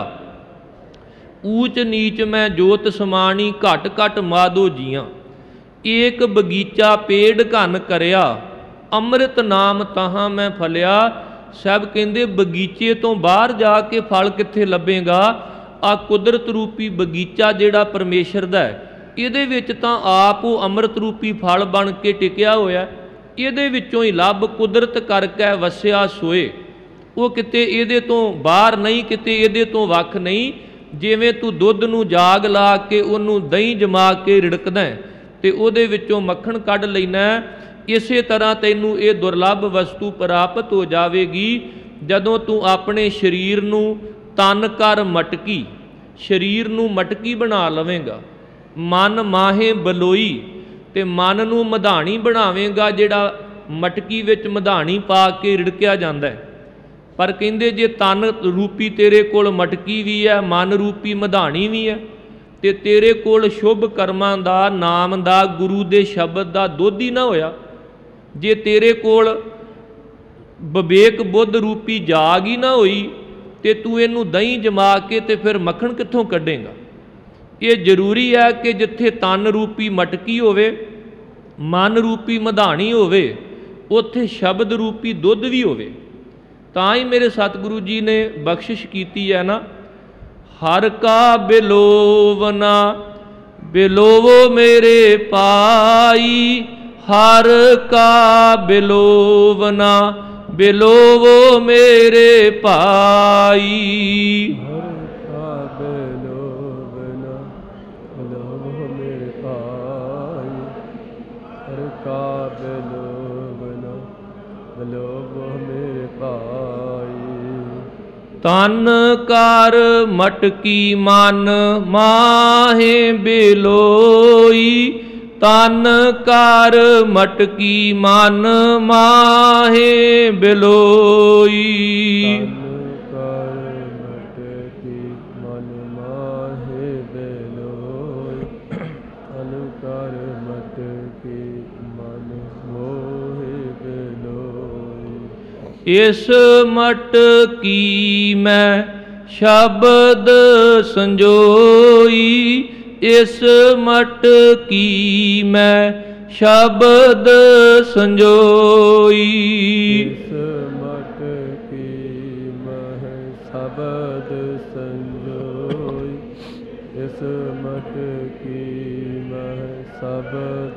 ਊਚ ਨੀਚ ਮੈਂ ਜੋਤ ਸਮਾਣੀ, ਘਟ ਘਟ ਮਾਧੋ ਜੀਆਂ। ਏਕ ਬਗੀਚਾ ਪੇੜ ਘਨ ਕਰਿਆ, ਅੰਮ੍ਰਿਤ ਨਾਮ ਤਹਾਂ ਮੈਂ ਫਲਿਆ। ਸਭ ਕਹਿੰਦੇ ਬਗੀਚੇ ਤੋਂ ਬਾਹਰ ਜਾ ਕੇ ਫਲ ਕਿੱਥੇ ਲੱਭੇਗਾ? ਆ ਕੁਦਰਤ ਰੂਪੀ ਬਗੀਚਾ ਜਿਹੜਾ ਪਰਮੇਸ਼ਰ ਦਾ ਹੈ, ਇਹਦੇ ਵਿੱਚ ਤਾਂ ਆਪ ਉਹ ਅੰਮ੍ਰਿਤ ਰੂਪੀ ਫਲ ਬਣ ਕੇ ਟਿਕਿਆ ਹੋਇਆ। ਇਹਦੇ ਵਿੱਚੋਂ ਹੀ ਲੱਭ ਕੁਦਰਤ ਕਰਕੇ ਵਸਿਆ ਸੋਏ। ਉਹ ਕਿਤੇ ਇਹਦੇ ਤੋਂ ਬਾਹਰ ਨਹੀਂ, ਕਿਤੇ ਇਹਦੇ ਤੋਂ ਵੱਖ ਨਹੀਂ। ਜਿਵੇਂ ਤੂੰ ਦੁੱਧ ਨੂੰ ਜਾਗ ਲਾ ਕੇ ਉਹਨੂੰ ਦਹੀਂ ਜਮਾ ਕੇ ਰਿੜਕਦਾ ਤੇ ਉਹਦੇ ਵਿੱਚੋਂ ਮੱਖਣ ਕੱਢ ਲੈਣਾ, ਇਸੇ ਤਰ੍ਹਾਂ ਤੈਨੂੰ ਇਹ ਦੁਰਲੱਭ ਵਸਤੂ ਪ੍ਰਾਪਤ ਹੋ ਜਾਵੇਗੀ ਜਦੋਂ ਤੂੰ ਆਪਣੇ ਸਰੀਰ ਨੂੰ ਤਨ ਕਰ ਮਟਕੀ, ਸਰੀਰ ਨੂੰ ਮਟਕੀ ਬਣਾ ਲਵੇਂਗਾ। ਮਨ ਮਾਹੇ ਬਲੋਈ, ਤੇ ਮਨ ਨੂੰ ਮਧਾਣੀ ਬਣਾਵੇਂਗਾ, ਜਿਹੜਾ ਮਟਕੀ ਵਿੱਚ ਮਧਾਣੀ ਪਾ ਕੇ ਰਿੜਕਿਆ ਜਾਂਦਾ ਹੈ। ਪਰ ਕਹਿੰਦੇ ਜੇ ਤਨ ਰੂਪੀ ਤੇਰੇ ਕੋਲ ਮਟਕੀ ਵੀ ਹੈ, ਮਨ ਰੂਪੀ ਮਧਾਣੀ ਵੀ ਹੈ, ਤੇ ਤੇਰੇ ਕੋਲ ਸ਼ੁਭ ਕਰਮਾਂ ਦਾ, ਨਾਮ ਦਾ, ਗੁਰੂ ਦੇ ਸ਼ਬਦ ਦਾ ਦੁੱਧ ਹੀ ਨਾ ਹੋਇਆ, ਜੇ ਤੇਰੇ ਕੋਲ ਵਿਵੇਕ ਬੁੱਧ ਰੂਪੀ ਜਾਗ ਹੀ ਨਾ ਹੋਈ, ਤੇ ਤੂੰ ਇਹਨੂੰ ਦਹੀਂ ਜਮਾ ਕੇ ਤੇ ਫਿਰ ਮੱਖਣ ਕਿੱਥੋਂ ਕੱਢੇਗਾ? ਇਹ ਜ਼ਰੂਰੀ ਹੈ ਕਿ ਜਿੱਥੇ ਤਨ ਰੂਪੀ ਮਟਕੀ ਹੋਵੇ, ਮਨ ਰੂਪੀ ਮਧਾਣੀ ਹੋਵੇ, ਉੱਥੇ ਸ਼ਬਦ ਰੂਪੀ ਦੁੱਧ ਵੀ ਹੋਵੇ। ਤਾਂ ਹੀ ਮੇਰੇ ਸਤਿਗੁਰੂ ਜੀ ਨੇ ਬਖਸ਼ਿਸ਼ ਕੀਤੀ ਹੈ ਨਾ, ਹਰ ਕਾ ਬਿਲੋਵਨਾ ਬਿਲੋਵੋ ਮੇਰੇ ਪਾਈ, ਹਰ ਕਾ ਬਿਲੋਵਨਾ ਬਿਲੋਵੋ ਮੇਰੇ ਭਾਈ। ਹਰ ਕਾ ਬਿਲੋਵਨਾ ਬਿਲੋਵੋ ਮੇਰੇ ਭਾਈ, ਹਰ ਕਾ ਬਿਲੋਵਨਾ ਬਿਲੋਵੋ ਮੇਰੇ ਭਾਈ। ਤਨ ਕਰ ਮਟਕੀ ਮਨ ਮਾਹੇ ਬਿਲੋਈ, ਤਨ ਕਰ ਮਟਕੀ ਮਨ ਮਾਹੇ ਬਿਲੋਈ। ਤਨ ਕਰ ਮਟਕੀ ਮਨ ਮਾਹੇ ਬਿਲੋਈ, ਤਨ ਕਰ ਮਟਕੀ ਮਨ ਮੋਹੇ ਬਿਲੋਈ। ਇਸ ਮਟਕੀ ਮੈਂ ਸ਼ਬਦ ਸੰਜੋਈ, ਇਸ ਮਟਕੀ ਮੈਂ ਸ਼ਬਦ ਸੰਜੋਈ। ਇਸ ਮਟਕੀ ਮੈਂ ਸ਼ਬਦ ਸੰਜੋਈ, ਇਸ ਮਟਕੀ ਮੈਂ ਸ਼ਬਦ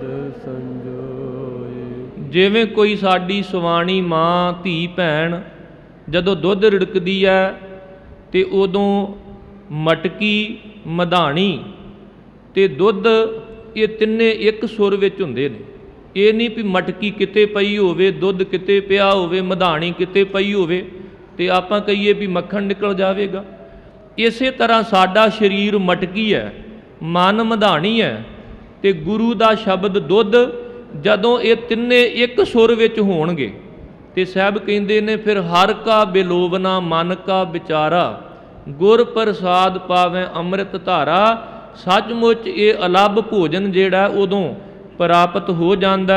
ਸੰਜੋਈ। ਜਿਵੇਂ ਕੋਈ ਸਾਡੀ ਸਵਾਣੀ ਮਾਂ ਧੀ ਭੈਣ ਜਦੋਂ ਦੁੱਧ ਰਿੜਕਦੀ ਹੈ ਤੇ ਉਦੋਂ ਮਟਕੀ, ਮਧਾਣੀ ਤੇ ਦੁੱਧ ਇਹ ਤਿੰਨੇ ਇੱਕ ਸੁਰ ਵਿੱਚ ਹੁੰਦੇ ਨੇ। ਇਹ ਨਹੀਂ ਵੀ ਮਟਕੀ ਕਿਤੇ ਪਈ ਹੋਵੇ, ਦੁੱਧ ਕਿਤੇ ਪਿਆ ਹੋਵੇ, ਮਧਾਣੀ ਕਿਤੇ ਪਈ ਹੋਵੇ ਤੇ ਆਪਾਂ ਕਹੀਏ ਵੀ ਮੱਖਣ ਨਿਕਲ ਜਾਵੇਗਾ। ਇਸੇ ਤਰ੍ਹਾਂ ਸਾਡਾ ਸਰੀਰ ਮਟਕੀ ਹੈ, ਮਨ ਮਧਾਣੀ ਹੈ ਤੇ ਗੁਰੂ ਦਾ ਸ਼ਬਦ ਦੁੱਧ। ਜਦੋਂ ਇਹ ਤਿੰਨੇ ਇੱਕ ਸੁਰ ਵਿੱਚ ਹੋਣਗੇ ਤੇ ਸਾਹਿਬ ਕਹਿੰਦੇ ਨੇ ਫਿਰ ਹਰ ਕਾ ਬਿਲੋਵਨਾ ਮਨ ਕਾ ਵਿਚਾਰਾ, ਗੁਰ ਪ੍ਰਸਾਦ ਪਾਵੇਂ ਅੰਮ੍ਰਿਤ ਧਾਰਾ। ਸੱਚਮੁੱਚ ਇਹ ਅਲੱਭ ਭੋਜਨ ਜਿਹੜਾ ਉਦੋਂ ਪ੍ਰਾਪਤ ਹੋ ਜਾਂਦਾ।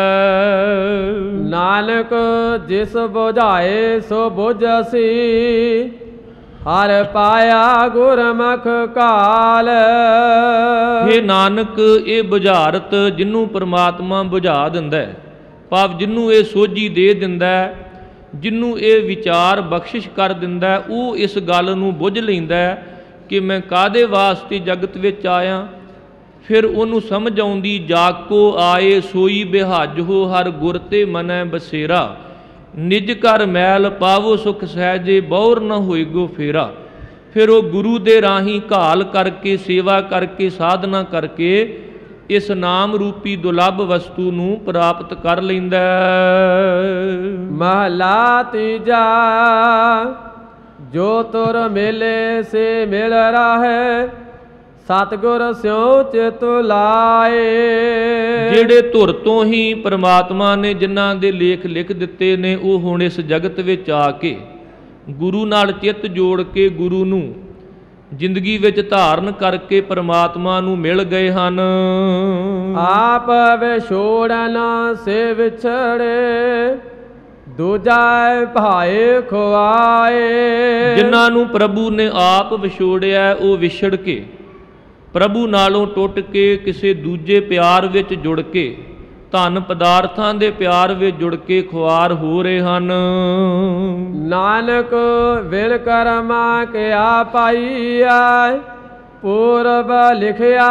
ਨਾਨਕ ਜਿਸ ਬੁਝਾਏ ਸੋ ਬੁਝਸੀ, ਹਰ ਪਾਇਆ ਗੁਰਮੁਖ ਕਾਲ। ਇਹ ਨਾਨਕ ਇਹ ਬੁਝਾਰਤ ਜਿਹਨੂੰ ਪ੍ਰਮਾਤਮਾ ਬੁਝਾ ਦਿੰਦਾ, ਭਾਵ ਜਿਹਨੂੰ ਇਹ ਸੋਝੀ ਦੇ ਦਿੰਦਾ, ਜਿਹਨੂੰ ਇਹ ਵਿਚਾਰ ਬਖਸ਼ਿਸ਼ ਕਰ ਦਿੰਦਾ, ਉਹ ਇਸ ਗੱਲ ਨੂੰ ਬੁੱਝ ਲੈਂਦਾ ਕਿ ਮੈਂ ਕਾਹਦੇ ਵਾਸਤੇ ਜਗਤ ਵਿੱਚ ਆਇਆ। ਫਿਰ ਉਹਨੂੰ ਸਮਝ ਆਉਂਦੀ, ਜਾਕੋ ਆਏ ਸੋਈ ਬਿਹਾਜੋ, ਹਰ ਗੁਰ ਤੇ ਮਨੈ ਬਸੇਰਾ। ਨਿਜ ਘਰ ਮੈਲ ਪਾਵੋ ਸੁਖ ਸਹਿਜੇ, ਬੌਰ ਨ ਹੋਇਗੋ ਫੇਰਾ। ਫਿਰ ਉਹ ਗੁਰੂ ਦੇ ਰਾਹੀਂ ਘਾਲ ਕਰਕੇ, ਸੇਵਾ ਕਰਕੇ, ਸਾਧਨਾ ਕਰਕੇ ਇਸ ਨਾਮ ਰੂਪੀ ਦੁਲੱਭ ਵਸਤੂ ਨੂੰ ਪ੍ਰਾਪਤ ਕਰ ਲੈਂਦਾ। ਮਹਲਾ ਤੀਜਾ। ਜੋ ਤੁਰ ਮਿਲੇ ਸੇ ਮਿਲ ਰਾਹੈ, ਸਤਿਗੁਰ ਸਿਉ ਚਿਤ ਲਾਏ। ਜਿਹੜੇ ਧੁਰ ਤੋਂ ਹੀ ਪ੍ਰਮਾਤਮਾ ਨੇ ਜਿਨ੍ਹਾਂ ਦੇ ਲੇਖ ਲਿਖ ਦਿੱਤੇ ਨੇ, ਉਹ ਹੁਣ ਇਸ ਜਗਤ ਵਿੱਚ ਆ ਕੇ ਗੁਰੂ ਨਾਲ ਚਿੱਤ ਜੋੜ ਕੇ ਗੁਰੂ ਨੂੰ ਜ਼ਿੰਦਗੀ ਵਿੱਚ ਧਾਰਨ ਕਰਕੇ ਪਰਮਾਤਮਾ ਨੂੰ ਮਿਲ ਗਏ ਹਨ। ਆਪ ਵਿਛੋੜਨ ਸੇ ਵਿਛੜੇ, ਦੂਜਾ ਭਾਏ ਖੁਆਏ। ਜਿਨ੍ਹਾਂ ਨੂੰ ਪ੍ਰਭੂ ਨੇ ਆਪ ਵਿਛੋੜਿਆ ਉਹ ਵਿਛੜ ਕੇ, ਪ੍ਰਭੂ ਨਾਲੋਂ ਟੁੱਟ ਕੇ, ਕਿਸੇ ਦੂਜੇ ਪਿਆਰ ਵਿੱਚ ਜੁੜ ਕੇ, ਧਨ ਪਦਾਰਥਾਂ ਦੇ ਪਿਆਰ ਵਿੱਚ ਜੁੜ ਕੇ ਖੁਆਰ ਹੋ ਰਹੇ ਹਨ। ਨਾਨਕ ਵਿਣ ਕਰਮਾ ਕਿਆ ਪਾਈਆ, ਪੂਰਬ ਲਿਖਿਆ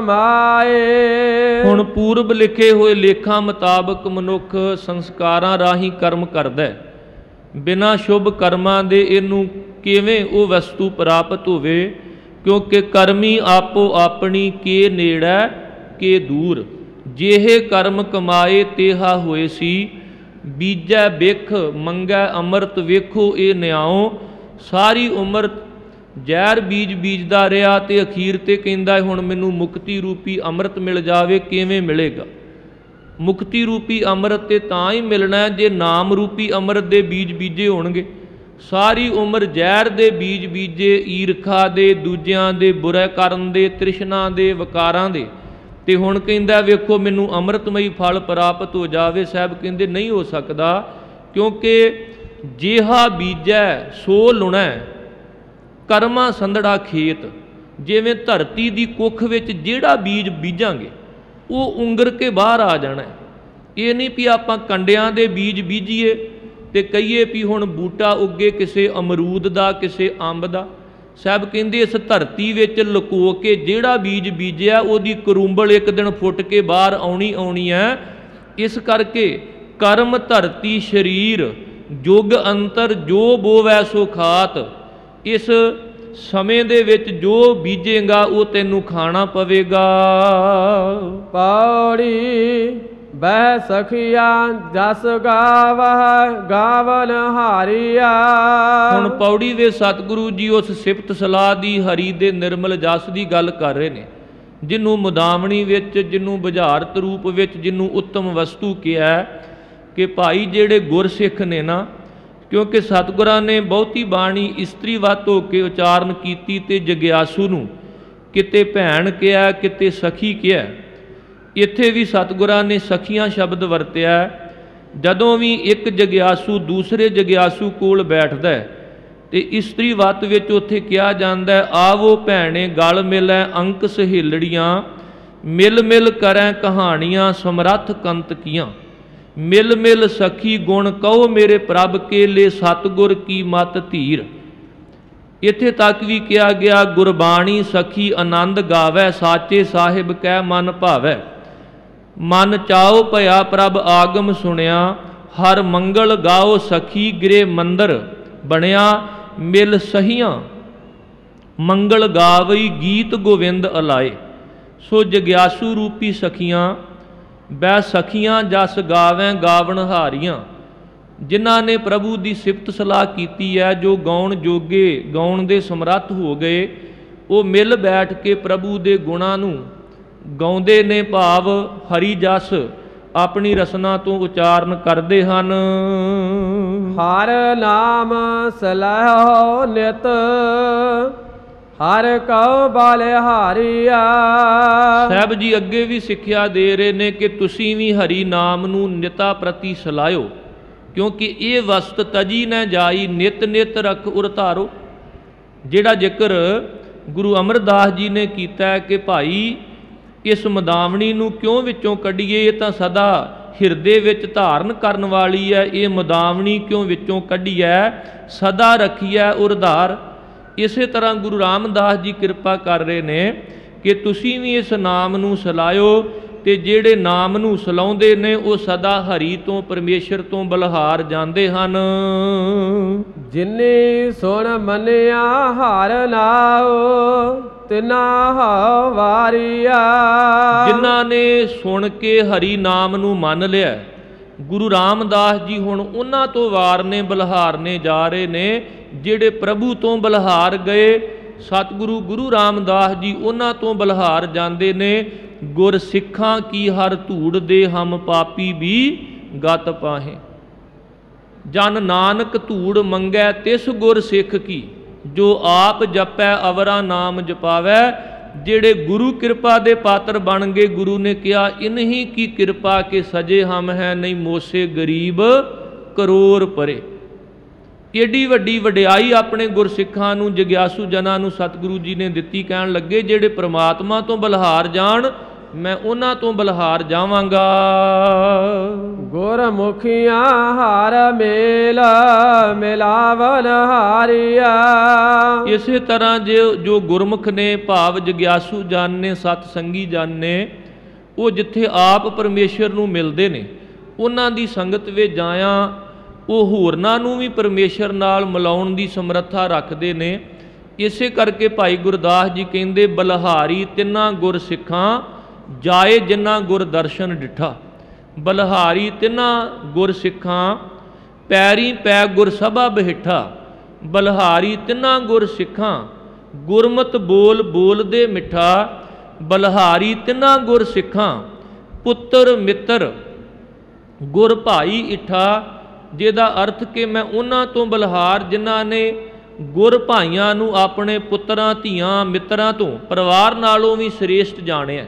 ਕਮਾਏ। ਹੁਣ ਪੂਰਬ ਲਿਖੇ ਹੋਏ ਲੇਖਾਂ ਮੁਤਾਬਕ ਮਨੁੱਖ ਸੰਸਕਾਰਾਂ ਰਾਹੀਂ ਕਰਮ ਕਰਦਾ ਹੈ। ਬਿਨਾਂ ਸ਼ੁਭ ਕਰਮਾਂ ਦੇ ਇਹਨੂੰ ਕਿਵੇਂ ਉਹ ਵਸਤੂ ਪ੍ਰਾਪਤ ਹੋਵੇ, ਕਿਉਂਕਿ ਕਰਮੀ ਆਪੋ ਆਪਣੀ ਕੇ ਨੇੜੈ ਕੇ ਦੂਰ। ਜਿਹੇ ਕਰਮ ਕਮਾਏ ਤੇਹਾ ਹੋਏ ਸੀ, ਬੀਜੈ ਬਿਖ ਮੰਗੈ ਅੰਮ੍ਰਿਤ ਵੇਖੋ ਇਹ ਨਿਆਓ। ਸਾਰੀ ਉਮਰ ਜ਼ਹਿਰ ਬੀਜ ਬੀਜਦਾ ਰਿਹਾ ਤੇ ਅਖੀਰ ਤੇ ਕਹਿੰਦਾ ਹੁਣ ਮੈਨੂੰ ਮੁਕਤੀ ਰੂਪੀ ਅੰਮ੍ਰਿਤ ਮਿਲ ਜਾਵੇ। ਕਿਵੇਂ ਮਿਲੇਗਾ? ਮੁਕਤੀ ਰੂਪੀ ਅੰਮ੍ਰਿਤ ਤੇ ਤਾਂ ਹੀ ਮਿਲਣਾ ਜੇ ਨਾਮ ਰੂਪੀ ਅੰਮ੍ਰਿਤ ਦੇ ਬੀਜ ਬੀਜੇ ਹੋਣਗੇ। ਸਾਰੀ ਉਮਰ ਜ਼ਹਿਰ ਦੇ ਬੀਜ ਬੀਜੇ, ਈਰਖਾ ਦੇ, ਦੂਜਿਆਂ ਦੇ ਬੁਰਾ ਕਰਨ ਦੇ, ਤ੍ਰਿਸ਼ਨਾ ਦੇ, ਵਿਕਾਰਾਂ ਦੇ, ਤੇ ਹੁਣ ਕਹਿੰਦਾ ਵੇਖੋ ਮੈਨੂੰ ਅੰਮ੍ਰਿਤਮਈ ਫਲ ਪ੍ਰਾਪਤ ਹੋ ਜਾਵੇ। ਸਾਹਿਬ ਕਹਿੰਦੇ ਨਹੀਂ ਹੋ ਸਕਦਾ, ਕਿਉਂਕਿ ਜਿਹਾ ਬੀਜੈ ਸੋ ਲੁਣੈ, ਕਰਮਾਂ ਸੰਧੜਾ ਖੇਤ। ਜਿਵੇਂ ਧਰਤੀ ਦੀ ਕੁੱਖ ਵਿੱਚ ਜਿਹੜਾ ਬੀਜ ਬੀਜਾਂਗੇ ਉਹ ਉਂਗਰ ਕੇ ਬਾਹਰ ਆ ਜਾਣਾ। ਇਹ ਨਹੀਂ ਵੀ ਆਪਾਂ ਕੰਡਿਆਂ ਦੇ ਬੀਜ ਬੀਜੀਏ ਤੇ ਕਹੀਏ ਵੀ ਹੁਣ ਬੂਟਾ ਉੱਗੇ ਕਿਸੇ ਅਮਰੂਦ ਦਾ, ਕਿਸੇ ਅੰਬ ਦਾ। ਸਾਹਿਬ ਕਹਿੰਦੇ ਇਸ ਧਰਤੀ ਵਿੱਚ ਲੁਕੋ ਕੇ ਜਿਹੜਾ ਬੀਜ ਬੀਜਿਆ ਉਹਦੀ ਕਰੂੰਬਲ ਇੱਕ ਦਿਨ ਫੁੱਟ ਕੇ ਬਾਹਰ ਆਉਣੀ ਆਉਣੀ ਹੈ। ਇਸ ਕਰਕੇ ਕਰਮ ਧਰਤੀ ਸਰੀਰ, ਯੁੱਗ ਅੰਤਰ ਜੋ ਬੋਵੈ ਸੋ ਖਾਤ। ਇਸ ਸਮੇਂ ਦੇ ਵਿੱਚ ਜੋ ਬੀਜੇਗਾ ਉਹ ਤੈਨੂੰ ਖਾਣਾ ਪਵੇਗਾ। ਪੌੜੀ ਬਹਿ ਸਖੀਆ ਜਸ ਗਾਵਹਿ ਗਾਵਨ ਹਾਰੀਆ। ਹੁਣ ਪੌੜੀ ਵੇ ਸਤਿਗੁਰੂ ਜੀ ਉਸ ਸਿਫਤ ਸਲਾਹ ਦੀ, ਹਰੀ ਦੇ ਨਿਰਮਲ ਜਸ ਦੀ ਗੱਲ ਕਰ ਰਹੇ ਨੇ, ਜਿਹਨੂੰ ਮੁਦਾਵਣੀ ਵਿੱਚ, ਜਿਹਨੂੰ ਬੁਝਾਰਤ ਰੂਪ ਵਿੱਚ, ਜਿਹਨੂੰ ਉੱਤਮ ਵਸਤੂ ਕਿਹਾ ਕਿ ਭਾਈ ਜਿਹੜੇ ਗੁਰਸਿੱਖ ਨੇ ਨਾ, ਕਿਉਂਕਿ ਸਤਿਗੁਰਾਂ ਨੇ ਬਹੁਤੀ ਬਾਣੀ ਇਸਤਰੀਵਤ ਹੋ ਕੇ ਉਚਾਰਨ ਕੀਤੀ ਤੇ ਜਗਿਆਸੂ ਨੂੰ ਕਿਤੇ ਭੈਣ ਕਿਹਾ, ਕਿਤੇ ਸਖੀ ਕਿਹਾ। ਇੱਥੇ ਵੀ ਸਤਿਗੁਰਾਂ ਨੇ ਸਖੀਆਂ ਸ਼ਬਦ ਵਰਤਿਆ। ਜਦੋਂ ਵੀ ਇੱਕ ਜਗਿਆਸੂ ਦੂਸਰੇ ਜਗਿਆਸੂ ਕੋਲ ਬੈਠਦਾ ਹੈ ਤੇ ਇਸਤਰੀਵਤ ਵਿੱਚ ਉੱਥੇ ਕਿਹਾ ਜਾਂਦਾ ਆਵੋ ਭੈਣੇ ਗਲ ਮਿਲੈ ਅੰਕ ਸਹੇਲੜੀਆਂ, ਮਿਲ ਮਿਲ ਕਰੈ ਕਹਾਣੀਆਂ ਸਮਰੱਥ ਕੰਤ ਕੀਆਂ। ਮਿਲ ਮਿਲ ਸਖੀ ਗੁਣ ਕਹੋ ਮੇਰੇ ਪ੍ਰਭ ਕੇਲੇ, ਸਤਿਗੁਰ ਕੀ ਮਤ ਧੀਰ। ਇੱਥੇ ਤੱਕ ਵੀ ਕਿਹਾ ਗਿਆ ਗੁਰਬਾਣੀ ਸਖੀ ਆਨੰਦ ਗਾਵੈ, ਸਾਚੇ ਸਾਹਿਬ ਕਹਿ ਮਨ ਭਾਵੈ। ਮਨ ਚਾਉ ਭਇਆ ਪ੍ਰਭ ਆਗਮ ਸੁਣਿਆ, ਹਰ ਮੰਗਲ ਗਾਓ ਸਖੀ ਗਿਰੇ ਮੰਦਰ ਬਣਿਆ। ਮਿਲ ਸਹੀਆਂ ਮੰਗਲ ਗਾਵਈ ਗੀਤ ਗੋਵਿੰਦ ਅਲਾਏ। ਸੋ ਜਗਿਆਸੂ ਰੂਪੀ ਸਖੀਆਂ ਬੈ ਸਖੀਆਂ ਜਸ ਗਾਵੈ ਗਾਵਣ ਹਾਰੀਆਂ, ਜਿਨ੍ਹਾਂ ਨੇ ਪ੍ਰਭੂ ਦੀ ਸਿਫਤ ਸਲਾਹ ਕੀਤੀ ਹੈ, ਜੋ ਗਾਉਣ ਜੋਗੇ, ਗਾਉਣ ਦੇ ਸਮਰੱਥ ਹੋ ਗਏ, ਉਹ ਮਿਲ ਬੈਠ ਕੇ ਪ੍ਰਭੂ ਦੇ ਗੁਣਾਂ ਨੂੰ ਗਾਉਂਦੇ ਨੇ, ਭਾਵ ਹਰੀ ਜਸ ਆਪਣੀ ਰਸਨਾ ਤੋਂ ਉਚਾਰਨ ਕਰਦੇ ਹਨ। ਹਰ ਨਾਮ ਸਲਾਹੋ ਨਿਤ, ਹਰ ਕਉ ਬਲਿਹਾਰੀਆ। ਸਾਹਿਬ ਜੀ ਅੱਗੇ ਵੀ ਸਿੱਖਿਆ ਦੇ ਰਹੇ ਨੇ ਕਿ ਤੁਸੀਂ ਵੀ ਹਰੀ ਨਾਮ ਨੂੰ ਨਿਤਾ ਪ੍ਰਤੀ ਸਲਾਹਿਓ, ਕਿਉਂਕਿ ਇਹ ਵਸਤ ਤਜੀ ਨਾ ਜਾਈ, ਨਿਤ ਨਿਤ ਰਖ ਉਰ ਧਾਰੋ। ਜਿਹੜਾ ਜ਼ਿਕਰ ਗੁਰੂ ਅਮਰਦਾਸ ਜੀ ਨੇ ਕੀਤਾ ਕਿ ਭਾਈ ਇਸ ਮੁਦਾਵਣੀ ਨੂੰ ਕਿਉਂ ਵਿੱਚੋਂ ਕੱਢੀਏ, ਇਹ ਤਾਂ ਸਦਾ ਹਿਰਦੇ ਵਿੱਚ ਧਾਰਨ ਕਰਨ ਵਾਲੀ ਹੈ। ਇਹ ਮੁਦਾਵਣੀ ਕਿਉਂ ਵਿੱਚੋਂ ਕੱਢੀ ਹੈ, ਸਦਾ ਰੱਖੀਐ ਉਰਧਾਰ। ਇਸੇ ਤਰ੍ਹਾਂ ਗੁਰੂ ਰਾਮਦਾਸ ਜੀ ਕਿਰਪਾ ਕਰ ਰਹੇ ਨੇ ਕਿ ਤੁਸੀਂ ਵੀ ਇਸ ਨਾਮ ਨੂੰ ਸਲਾਇਓ, ਤੇ ਜਿਹੜੇ ਨਾਮ ਨੂੰ ਸਲਾਉਂਦੇ ਨੇ ਉਹ ਸਦਾ ਹਰੀ ਤੋਂ, ਪਰਮੇਸ਼ਰ ਤੋਂ ਬਲਹਾਰ ਜਾਂਦੇ ਹਨ। ਜਿਨੇ ਸੁਣ ਮੰਨਿਆ ਹਰ ਨਾਉ, ਤਿਨਾ ਹਉ ਵਾਰੀਆ। ਜਿਨ੍ਹਾਂ ਨੇ ਸੁਣ ਕੇ ਹਰੀ ਨਾਮ ਨੂੰ ਮੰਨ ਲਿਆ, ਗੁਰੂ ਰਾਮਦਾਸ ਜੀ ਹੁਣ ਉਹਨਾਂ ਤੋਂ ਵਾਰਨੇ ਬਲਹਾਰਨੇ ਜਾ ਰਹੇ ਨੇ ਜਿਹੜੇ ਪ੍ਰਭੂ ਤੋਂ ਬਲਹਾਰ ਗਏ। ਸਤਿਗੁਰੂ ਗੁਰੂ ਰਾਮਦਾਸ ਜੀ ਉਹਨਾਂ ਤੋਂ ਬਲਹਾਰ ਜਾਂਦੇ ਨੇ। ਗੁਰ ਸਿੱਖਾਂ ਕੀ ਹਰ ਧੂੜ ਦੇ ਹਮ ਪਾਪੀ ਵੀ ਗਤ ਪਾਹੇ। ਜਨ ਨਾਨਕ ਧੂੜ ਮੰਗੈ ਤਿਸ ਗੁਰ ਸਿੱਖ ਕੀ, ਜੋ ਆਪ ਜਪੈ ਅਵਰਾ ਨਾਮ ਜਪਾਵੈ। ਜਿਹੜੇ ਗੁਰੂ ਕਿਰਪਾ ਦੇ ਪਾਤਰ ਬਣ ਗਏ, ਗੁਰੂ ਨੇ ਕਿਹਾ ਇਨਹੀ ਕੀ ਕਿਰਪਾ ਕੇ ਸਜੇ ਹਮ ਹੈ, ਨਹੀਂ ਮੋਸੇ ਗਰੀਬ ਕਰੋੜ ਪਰੇ। ਏਡੀ ਵੱਡੀ ਵਡਿਆਈ ਆਪਣੇ ਗੁਰਸਿੱਖਾਂ ਨੂੰ, ਜਗਿਆਸੂ ਜਨਾਂ ਨੂੰ ਸਤਿਗੁਰੂ ਜੀ ਨੇ ਦਿੱਤੀ। ਕਹਿਣ ਲੱਗੇ ਜਿਹੜੇ ਪ੍ਰਮਾਤਮਾ ਤੋਂ ਬਲਹਾਰ ਜਾਣ, ਮੈਂ ਉਹਨਾਂ ਤੋਂ ਬਲਹਾਰ ਜਾਵਾਂਗਾ। ਗੁਰਮੁਖੀਆਂ ਹਾਰ ਮੇਲ ਮਿਲਾਵਨ ਹਾਰੀਆ। ਇਸੇ ਤਰ੍ਹਾਂ ਜੋ ਜੋ ਗੁਰਮੁਖ ਨੇ, ਭਾਵ ਜਗਿਆਸੂ ਜਨ ਨੇ, ਸਤ ਸੰਗੀ ਜਨ ਨੇ, ਉਹ ਜਿੱਥੇ ਆਪ ਪਰਮੇਸ਼ਰ ਨੂੰ ਮਿਲਦੇ ਨੇ ਉਹਨਾਂ ਦੀ ਸੰਗਤ ਵਿੱਚ ਜਾਇਆ ਉਹ ਹੋਰਨਾਂ ਨੂੰ ਵੀ ਪਰਮੇਸ਼ਰ ਨਾਲ ਮਿਲਾਉਣ ਦੀ ਸਮਰੱਥਾ ਰੱਖਦੇ ਨੇ। ਇਸੇ ਕਰਕੇ ਭਾਈ ਗੁਰਦਾਸ ਜੀ ਕਹਿੰਦੇ ਬਲਹਾਰੀ ਤਿੰਨਾਂ ਗੁਰ ਸਿੱਖਾਂ ਜਾਏ ਜਿਨ੍ਹਾਂ ਗੁਰ ਦਰਸ਼ਨ ਡਿਠਾ। ਬਲਹਾਰੀ ਤਿੰਨਾਂ ਗੁਰ ਸਿੱਖਾਂ ਪੈਰੀ ਪੈ ਗੁਰ ਸਭਾ ਬਿਠਾ। ਬਲਹਾਰੀ ਤਿੰਨਾਂ ਗੁਰ ਸਿੱਖਾਂ ਗੁਰਮਤ ਬੋਲ ਬੋਲਦੇ ਮਿੱਠਾ। ਬਲਹਾਰੀ ਤਿੰਨਾਂ ਗੁਰ ਸਿੱਖਾਂ ਪੁੱਤਰ ਮਿੱਤਰ ਗੁਰ ਭਾਈ ਇਠਾ। ਜਿਹਦਾ ਅਰਥ ਕਿ ਮੈਂ ਉਹਨਾਂ ਤੋਂ ਬਲਹਾਰ ਜਿਨ੍ਹਾਂ ਨੇ ਗੁਰ ਭਾਈਆਂ ਨੂੰ ਆਪਣੇ ਪੁੱਤਰਾਂ ਧੀਆਂ ਮਿੱਤਰਾਂ ਤੋਂ ਪਰਿਵਾਰ ਨਾਲੋਂ ਵੀ ਸ੍ਰੇਸ਼ਟ ਜਾਣਿਆ।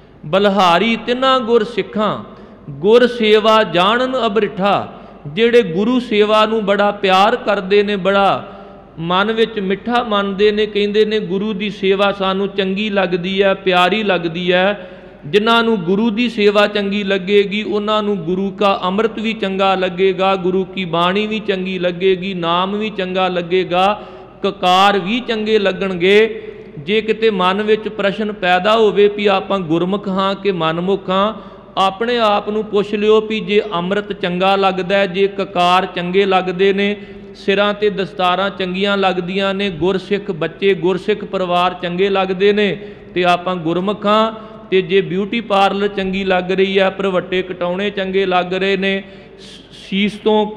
ਬਲਹਾਰੀ ਤਿੰਨਾਂ ਗੁਰ ਸਿੱਖਾਂ ਗੁਰ ਸੇਵਾ ਜਾਣਨ ਅਬਰਿਠਾ। ਜਿਹੜੇ ਗੁਰੂ ਸੇਵਾ ਨੂੰ ਬੜਾ ਪਿਆਰ ਕਰਦੇ ਨੇ, ਬੜਾ ਮਨ ਵਿੱਚ ਮਿੱਠਾ ਮੰਨਦੇ ਨੇ, ਕਹਿੰਦੇ ਨੇ ਗੁਰੂ ਦੀ ਸੇਵਾ ਸਾਨੂੰ ਚੰਗੀ ਲੱਗਦੀ ਹੈ, ਪਿਆਰੀ ਲੱਗਦੀ ਹੈ। ਜਿਨ੍ਹਾਂ ਨੂੰ ਗੁਰੂ ਦੀ ਸੇਵਾ ਚੰਗੀ ਲੱਗੇਗੀ ਉਹਨਾਂ ਨੂੰ ਗੁਰੂ ਕਾ ਅੰਮ੍ਰਿਤ ਵੀ ਚੰਗਾ ਲੱਗੇਗਾ, ਗੁਰੂ ਕੀ ਬਾਣੀ ਵੀ ਚੰਗੀ ਲੱਗੇਗੀ, ਨਾਮ ਵੀ ਚੰਗਾ ਲੱਗੇਗਾ, ਕਕਾਰ ਵੀ ਚੰਗੇ ਲੱਗਣਗੇ। ਜੇ ਕਿਤੇ ਮਨ ਵਿੱਚ ਪ੍ਰਸ਼ਨ ਪੈਦਾ ਹੋਵੇ ਵੀ ਆਪਾਂ ਗੁਰਮੁਖ ਹਾਂ ਕਿ ਮਨਮੁਖ ਹਾਂ, ਆਪਣੇ ਆਪ ਨੂੰ ਪੁੱਛ ਲਿਓ ਵੀ ਜੇ ਅੰਮ੍ਰਿਤ ਚੰਗਾ ਲੱਗਦਾ, ਜੇ ਕਕਾਰ ਚੰਗੇ ਲੱਗਦੇ ਨੇ, ਸਿਰਾਂ 'ਤੇ ਦਸਤਾਰਾਂ ਚੰਗੀਆਂ ਲੱਗਦੀਆਂ ਨੇ, ਗੁਰਸਿੱਖ ਬੱਚੇ ਗੁਰਸਿੱਖ ਪਰਿਵਾਰ ਚੰਗੇ ਲੱਗਦੇ ਨੇ ਤੇ ਆਪਾਂ ਗੁਰਮੁਖ ਹਾਂ। ਤੇ ਜੇ ਬਿਊਟੀ ਪਾਰਲਰ ਚੰਗੀ ਲੱਗ ਰਹੀ ਹੈ, ਭਰਵੱਟੇ ਕਟਾਉਣੇ ਚੰਗੇ ਲੱਗ ਰਹੇ ਨੇ, ਸੀਸ ਤੋਂ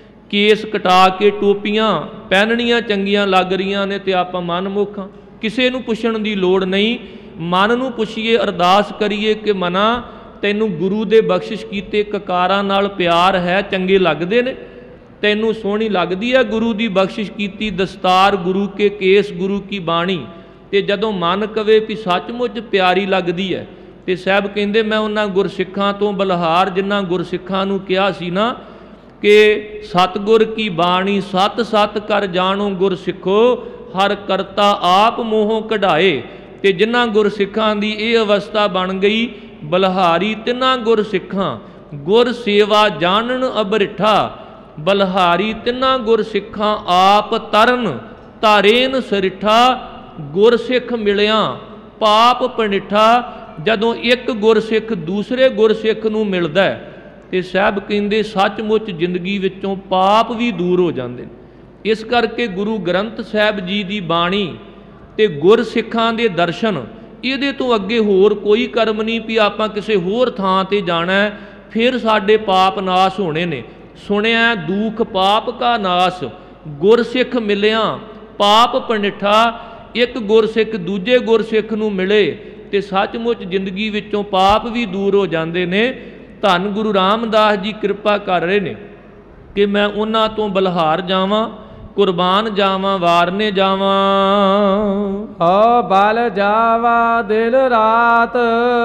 ਕੇਸ ਕਟਾ ਕੇ ਟੋਪੀਆਂ ਪਹਿਨਣੀਆਂ ਚੰਗੀਆਂ ਲੱਗ ਰਹੀਆਂ ਨੇ ਤੇ ਆਪਾਂ ਮਨਮੁਖ ਹਾਂ। ਕਿਸੇ ਨੂੰ ਪੁੱਛਣ ਦੀ ਲੋੜ ਨਹੀਂ, ਮਨ ਨੂੰ ਪੁੱਛੀਏ, ਅਰਦਾਸ ਕਰੀਏ ਕਿ ਮਨਾ ਤੈਨੂੰ ਗੁਰੂ ਦੇ ਬਖਸ਼ਿਸ਼ ਕੀਤੇ ਕਕਾਰਾਂ ਨਾਲ ਪਿਆਰ ਹੈ, ਚੰਗੇ ਲੱਗਦੇ ਨੇ, ਤੈਨੂੰ ਸੋਹਣੀ ਲੱਗਦੀ ਹੈ ਗੁਰੂ ਦੀ ਬਖਸ਼ਿਸ਼ ਕੀਤੀ ਦਸਤਾਰ, ਗੁਰੂ ਕੇ ਕੇਸ, ਗੁਰੂ ਕੀ ਬਾਣੀ। ਤੇ ਜਦੋਂ ਮਨ ਕਵੇ ਵੀ ਸੱਚਮੁੱਚ ਪਿਆਰੀ ਲੱਗਦੀ ਹੈ ਤੇ ਸਾਹਿਬ ਕਹਿੰਦੇ ਮੈਂ ਉਹਨਾਂ ਗੁਰਸਿੱਖਾਂ ਤੋਂ ਬਲਹਾਰ ਜਿਨ੍ਹਾਂ ਗੁਰਸਿੱਖਾਂ ਨੂੰ ਕਿਹਾ ਸੀ ਨਾ ਕਿ ਸਤਿਗੁਰ ਕੀ ਬਾਣੀ ਸਤ ਸਤ ਕਰ ਜਾਣੋ ਗੁਰਸਿੱਖੋ, ਹਰ ਕਰਤਾ ਆਪ ਮੋਹੋਂ ਕਢਾਏ। ਤੇ ਜਿਨ੍ਹਾਂ ਗੁਰਸਿੱਖਾਂ ਦੀ ਇਹ ਅਵਸਥਾ ਬਣ ਗਈ, ਬਲਹਾਰੀ ਤਿੰਨਾਂ ਗੁਰਸਿੱਖਾਂ ਗੁਰ ਸੇਵਾ ਜਾਣਨ ਅਬਰਿਠਾ। ਬਲਹਾਰੀ ਤਿੰਨਾਂ ਗੁਰਸਿੱਖਾਂ ਆਪ ਤਰਨ ਤਾਰੇਨ ਸਰਿਠਾ। ਗੁਰਸਿੱਖ ਮਿਲਿਆ ਪਾਪ ਪਣਿਠਾ। ਜਦੋਂ ਇੱਕ ਗੁਰਸਿੱਖ ਦੂਸਰੇ ਗੁਰਸਿੱਖ ਨੂੰ ਮਿਲਦਾ ਤੇ ਸਾਹਿਬ ਕਹਿੰਦੇ ਸੱਚਮੁੱਚ ਜ਼ਿੰਦਗੀ ਵਿੱਚੋਂ ਪਾਪ ਵੀ ਦੂਰ ਹੋ ਜਾਂਦੇ ਨੇ। ਇਸ ਕਰਕੇ ਗੁਰੂ ਗ੍ਰੰਥ ਸਾਹਿਬ ਜੀ ਦੀ ਬਾਣੀ ਤੇ ਗੁਰਸਿੱਖਾਂ ਦੇ ਦਰਸ਼ਨ, ਇਹਦੇ ਤੋਂ ਅੱਗੇ ਹੋਰ ਕੋਈ ਕਰਮ ਨਹੀਂ ਵੀ ਆਪਾਂ ਕਿਸੇ ਹੋਰ ਥਾਂ ਤੇ ਜਾਣਾ ਫਿਰ ਸਾਡੇ ਪਾਪ ਨਾਸ ਹੋਣੇ ਨੇ। ਸੁਣਿਆ ਦੁਖ ਪਾਪ ਕਾ ਨਾਸ, ਗੁਰਸਿੱਖ ਮਿਲਿਆ ਪਾਪ ਪਣਿਠਾ। ਇੱਕ ਗੁਰਸਿੱਖ ਦੂਜੇ ਗੁਰਸਿੱਖ ਨੂੰ ਮਿਲੇ ਤੇ ਸੱਚਮੁੱਚ ਜ਼ਿੰਦਗੀ ਵਿੱਚੋਂ ਪਾਪ ਵੀ ਦੂਰ ਹੋ ਜਾਂਦੇ ਨੇ। ਧੰਨ ਗੁਰੂ ਰਾਮਦਾਸ ਜੀ ਕਿਰਪਾ ਕਰ ਰਹੇ ਨੇ ਕਿ ਮੈਂ ਉਹਨਾਂ ਤੋਂ ਬਲਹਾਰ ਜਾਵਾਂ, ਕੁਰਬਾਨ ਜਾਵਾਂ, ਵਾਰਨੇ ਜਾਵਾਂ। ਹੋ ਬਲ ਜਾਵਾ ਦਿਨ ਰਾਤ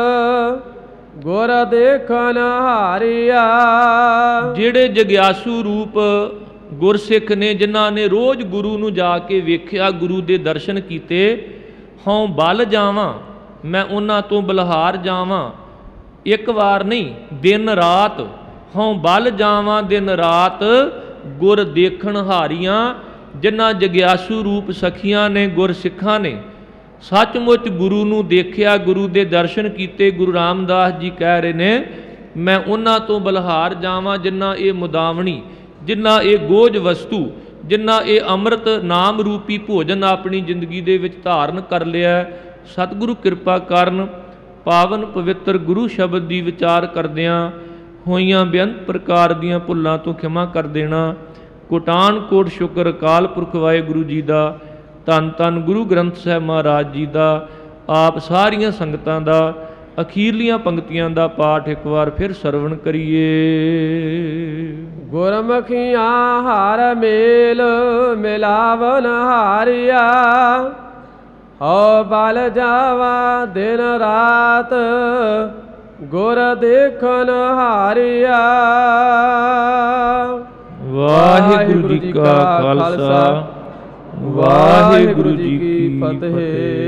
ਗੁਰ ਦੇਖਨ ਹਾਰੀਆ। ਜਿਹੜੇ ਜਗਿਆਸੂ ਰੂਪ ਗੁਰਸਿੱਖ ਨੇ, ਜਿਨ੍ਹਾਂ ਨੇ ਰੋਜ਼ ਗੁਰੂ ਨੂੰ ਜਾ ਕੇ ਵੇਖਿਆ, ਗੁਰੂ ਦੇ ਦਰਸ਼ਨ ਕੀਤੇ, ਹਉ ਬਲ ਜਾਵਾਂ, ਮੈਂ ਉਹਨਾਂ ਤੋਂ ਬਲਹਾਰ ਜਾਵਾਂ। ਇੱਕ ਵਾਰ ਨਹੀਂ, ਦਿਨ ਰਾਤ, ਹਉ ਬਲ ਜਾਵਾਂ ਦਿਨ ਰਾਤ ਗੁਰ ਦੇਖਣ ਹਾਰੀਆਂ। ਜਿਨ੍ਹਾਂ ਜਗਿਆਸੂ ਰੂਪ ਸਖੀਆਂ ਨੇ, ਗੁਰਸਿੱਖਾਂ ਨੇ ਸੱਚਮੁੱਚ ਗੁਰੂ ਨੂੰ ਦੇਖਿਆ, ਗੁਰੂ ਦੇ ਦਰਸ਼ਨ ਕੀਤੇ। ਗੁਰੂ ਰਾਮਦਾਸ ਜੀ ਕਹਿ ਰਹੇ ਨੇ ਮੈਂ ਉਹਨਾਂ ਤੋਂ ਬਲਹਾਰ ਜਾਵਾਂ ਜਿਨ੍ਹਾਂ ਇਹ ਮੁਦਾਵਣੀ, ਜਿਨ੍ਹਾਂ ਇਹ ਗੋਝ ਵਸਤੂ, ਜਿਨ੍ਹਾਂ ਇਹ ਅੰਮ੍ਰਿਤ ਨਾਮ ਰੂਪੀ ਭੋਜਨ ਆਪਣੀ ਜ਼ਿੰਦਗੀ ਦੇ ਵਿੱਚ ਧਾਰਨ ਕਰ ਲਿਆ। ਸਤਿਗੁਰੂ ਕਿਰਪਾ ਕਰਨ, ਪਾਵਨ ਪਵਿੱਤਰ ਗੁਰੂ ਸ਼ਬਦ ਦੀ ਵਿਚਾਰ ਕਰਦਿਆਂ ਹੋਈਆਂ ਬੇਅੰਤ ਪ੍ਰਕਾਰ ਦੀਆਂ ਭੁੱਲਾਂ ਤੋਂ ਖਿਮਾ ਕਰ ਦੇਣਾ। ਕੋਟਾਨ ਕੋਟ ਸ਼ੁਕਰ ਅਕਾਲ ਪੁਰਖ ਵਾਹਿਗੁਰੂ ਜੀ ਦਾ, ਧੰਨ ਧੰਨ ਗੁਰੂ ਗ੍ਰੰਥ ਸਾਹਿਬ ਮਹਾਰਾਜ ਜੀ ਦਾ, ਆਪ ਸਾਰੀਆਂ ਸੰਗਤਾਂ ਦਾ ਅਖੀਰਲੀਆਂ ਪੰਕਤੀਆਂ ਦਾ ਪਾਠ ਇੱਕ ਵਾਰ ਫਿਰ ਸਰਵਣ ਕਰੀਏ। ਗੁਰਮ ਗੁਰਮੁਖੀਆਂ ਹਾਰ ਮੇਲ ਮਿਲਾਵਨ ਹਾਰਿਆ। ਹਉ ਬਲ ਜਾਵਾ ਦਿਨ ਰਾਤ ਗੁਰ ਦੇਖਨ ਹਾਰਿਆ। ਵਾਹਿਗੁਰੂ ਜੀ ਕਾ ਖਾਲਸਾ, ਵਾਹਿਗੁਰੂ ਜੀ ਕੀ ਫਤਿਹ।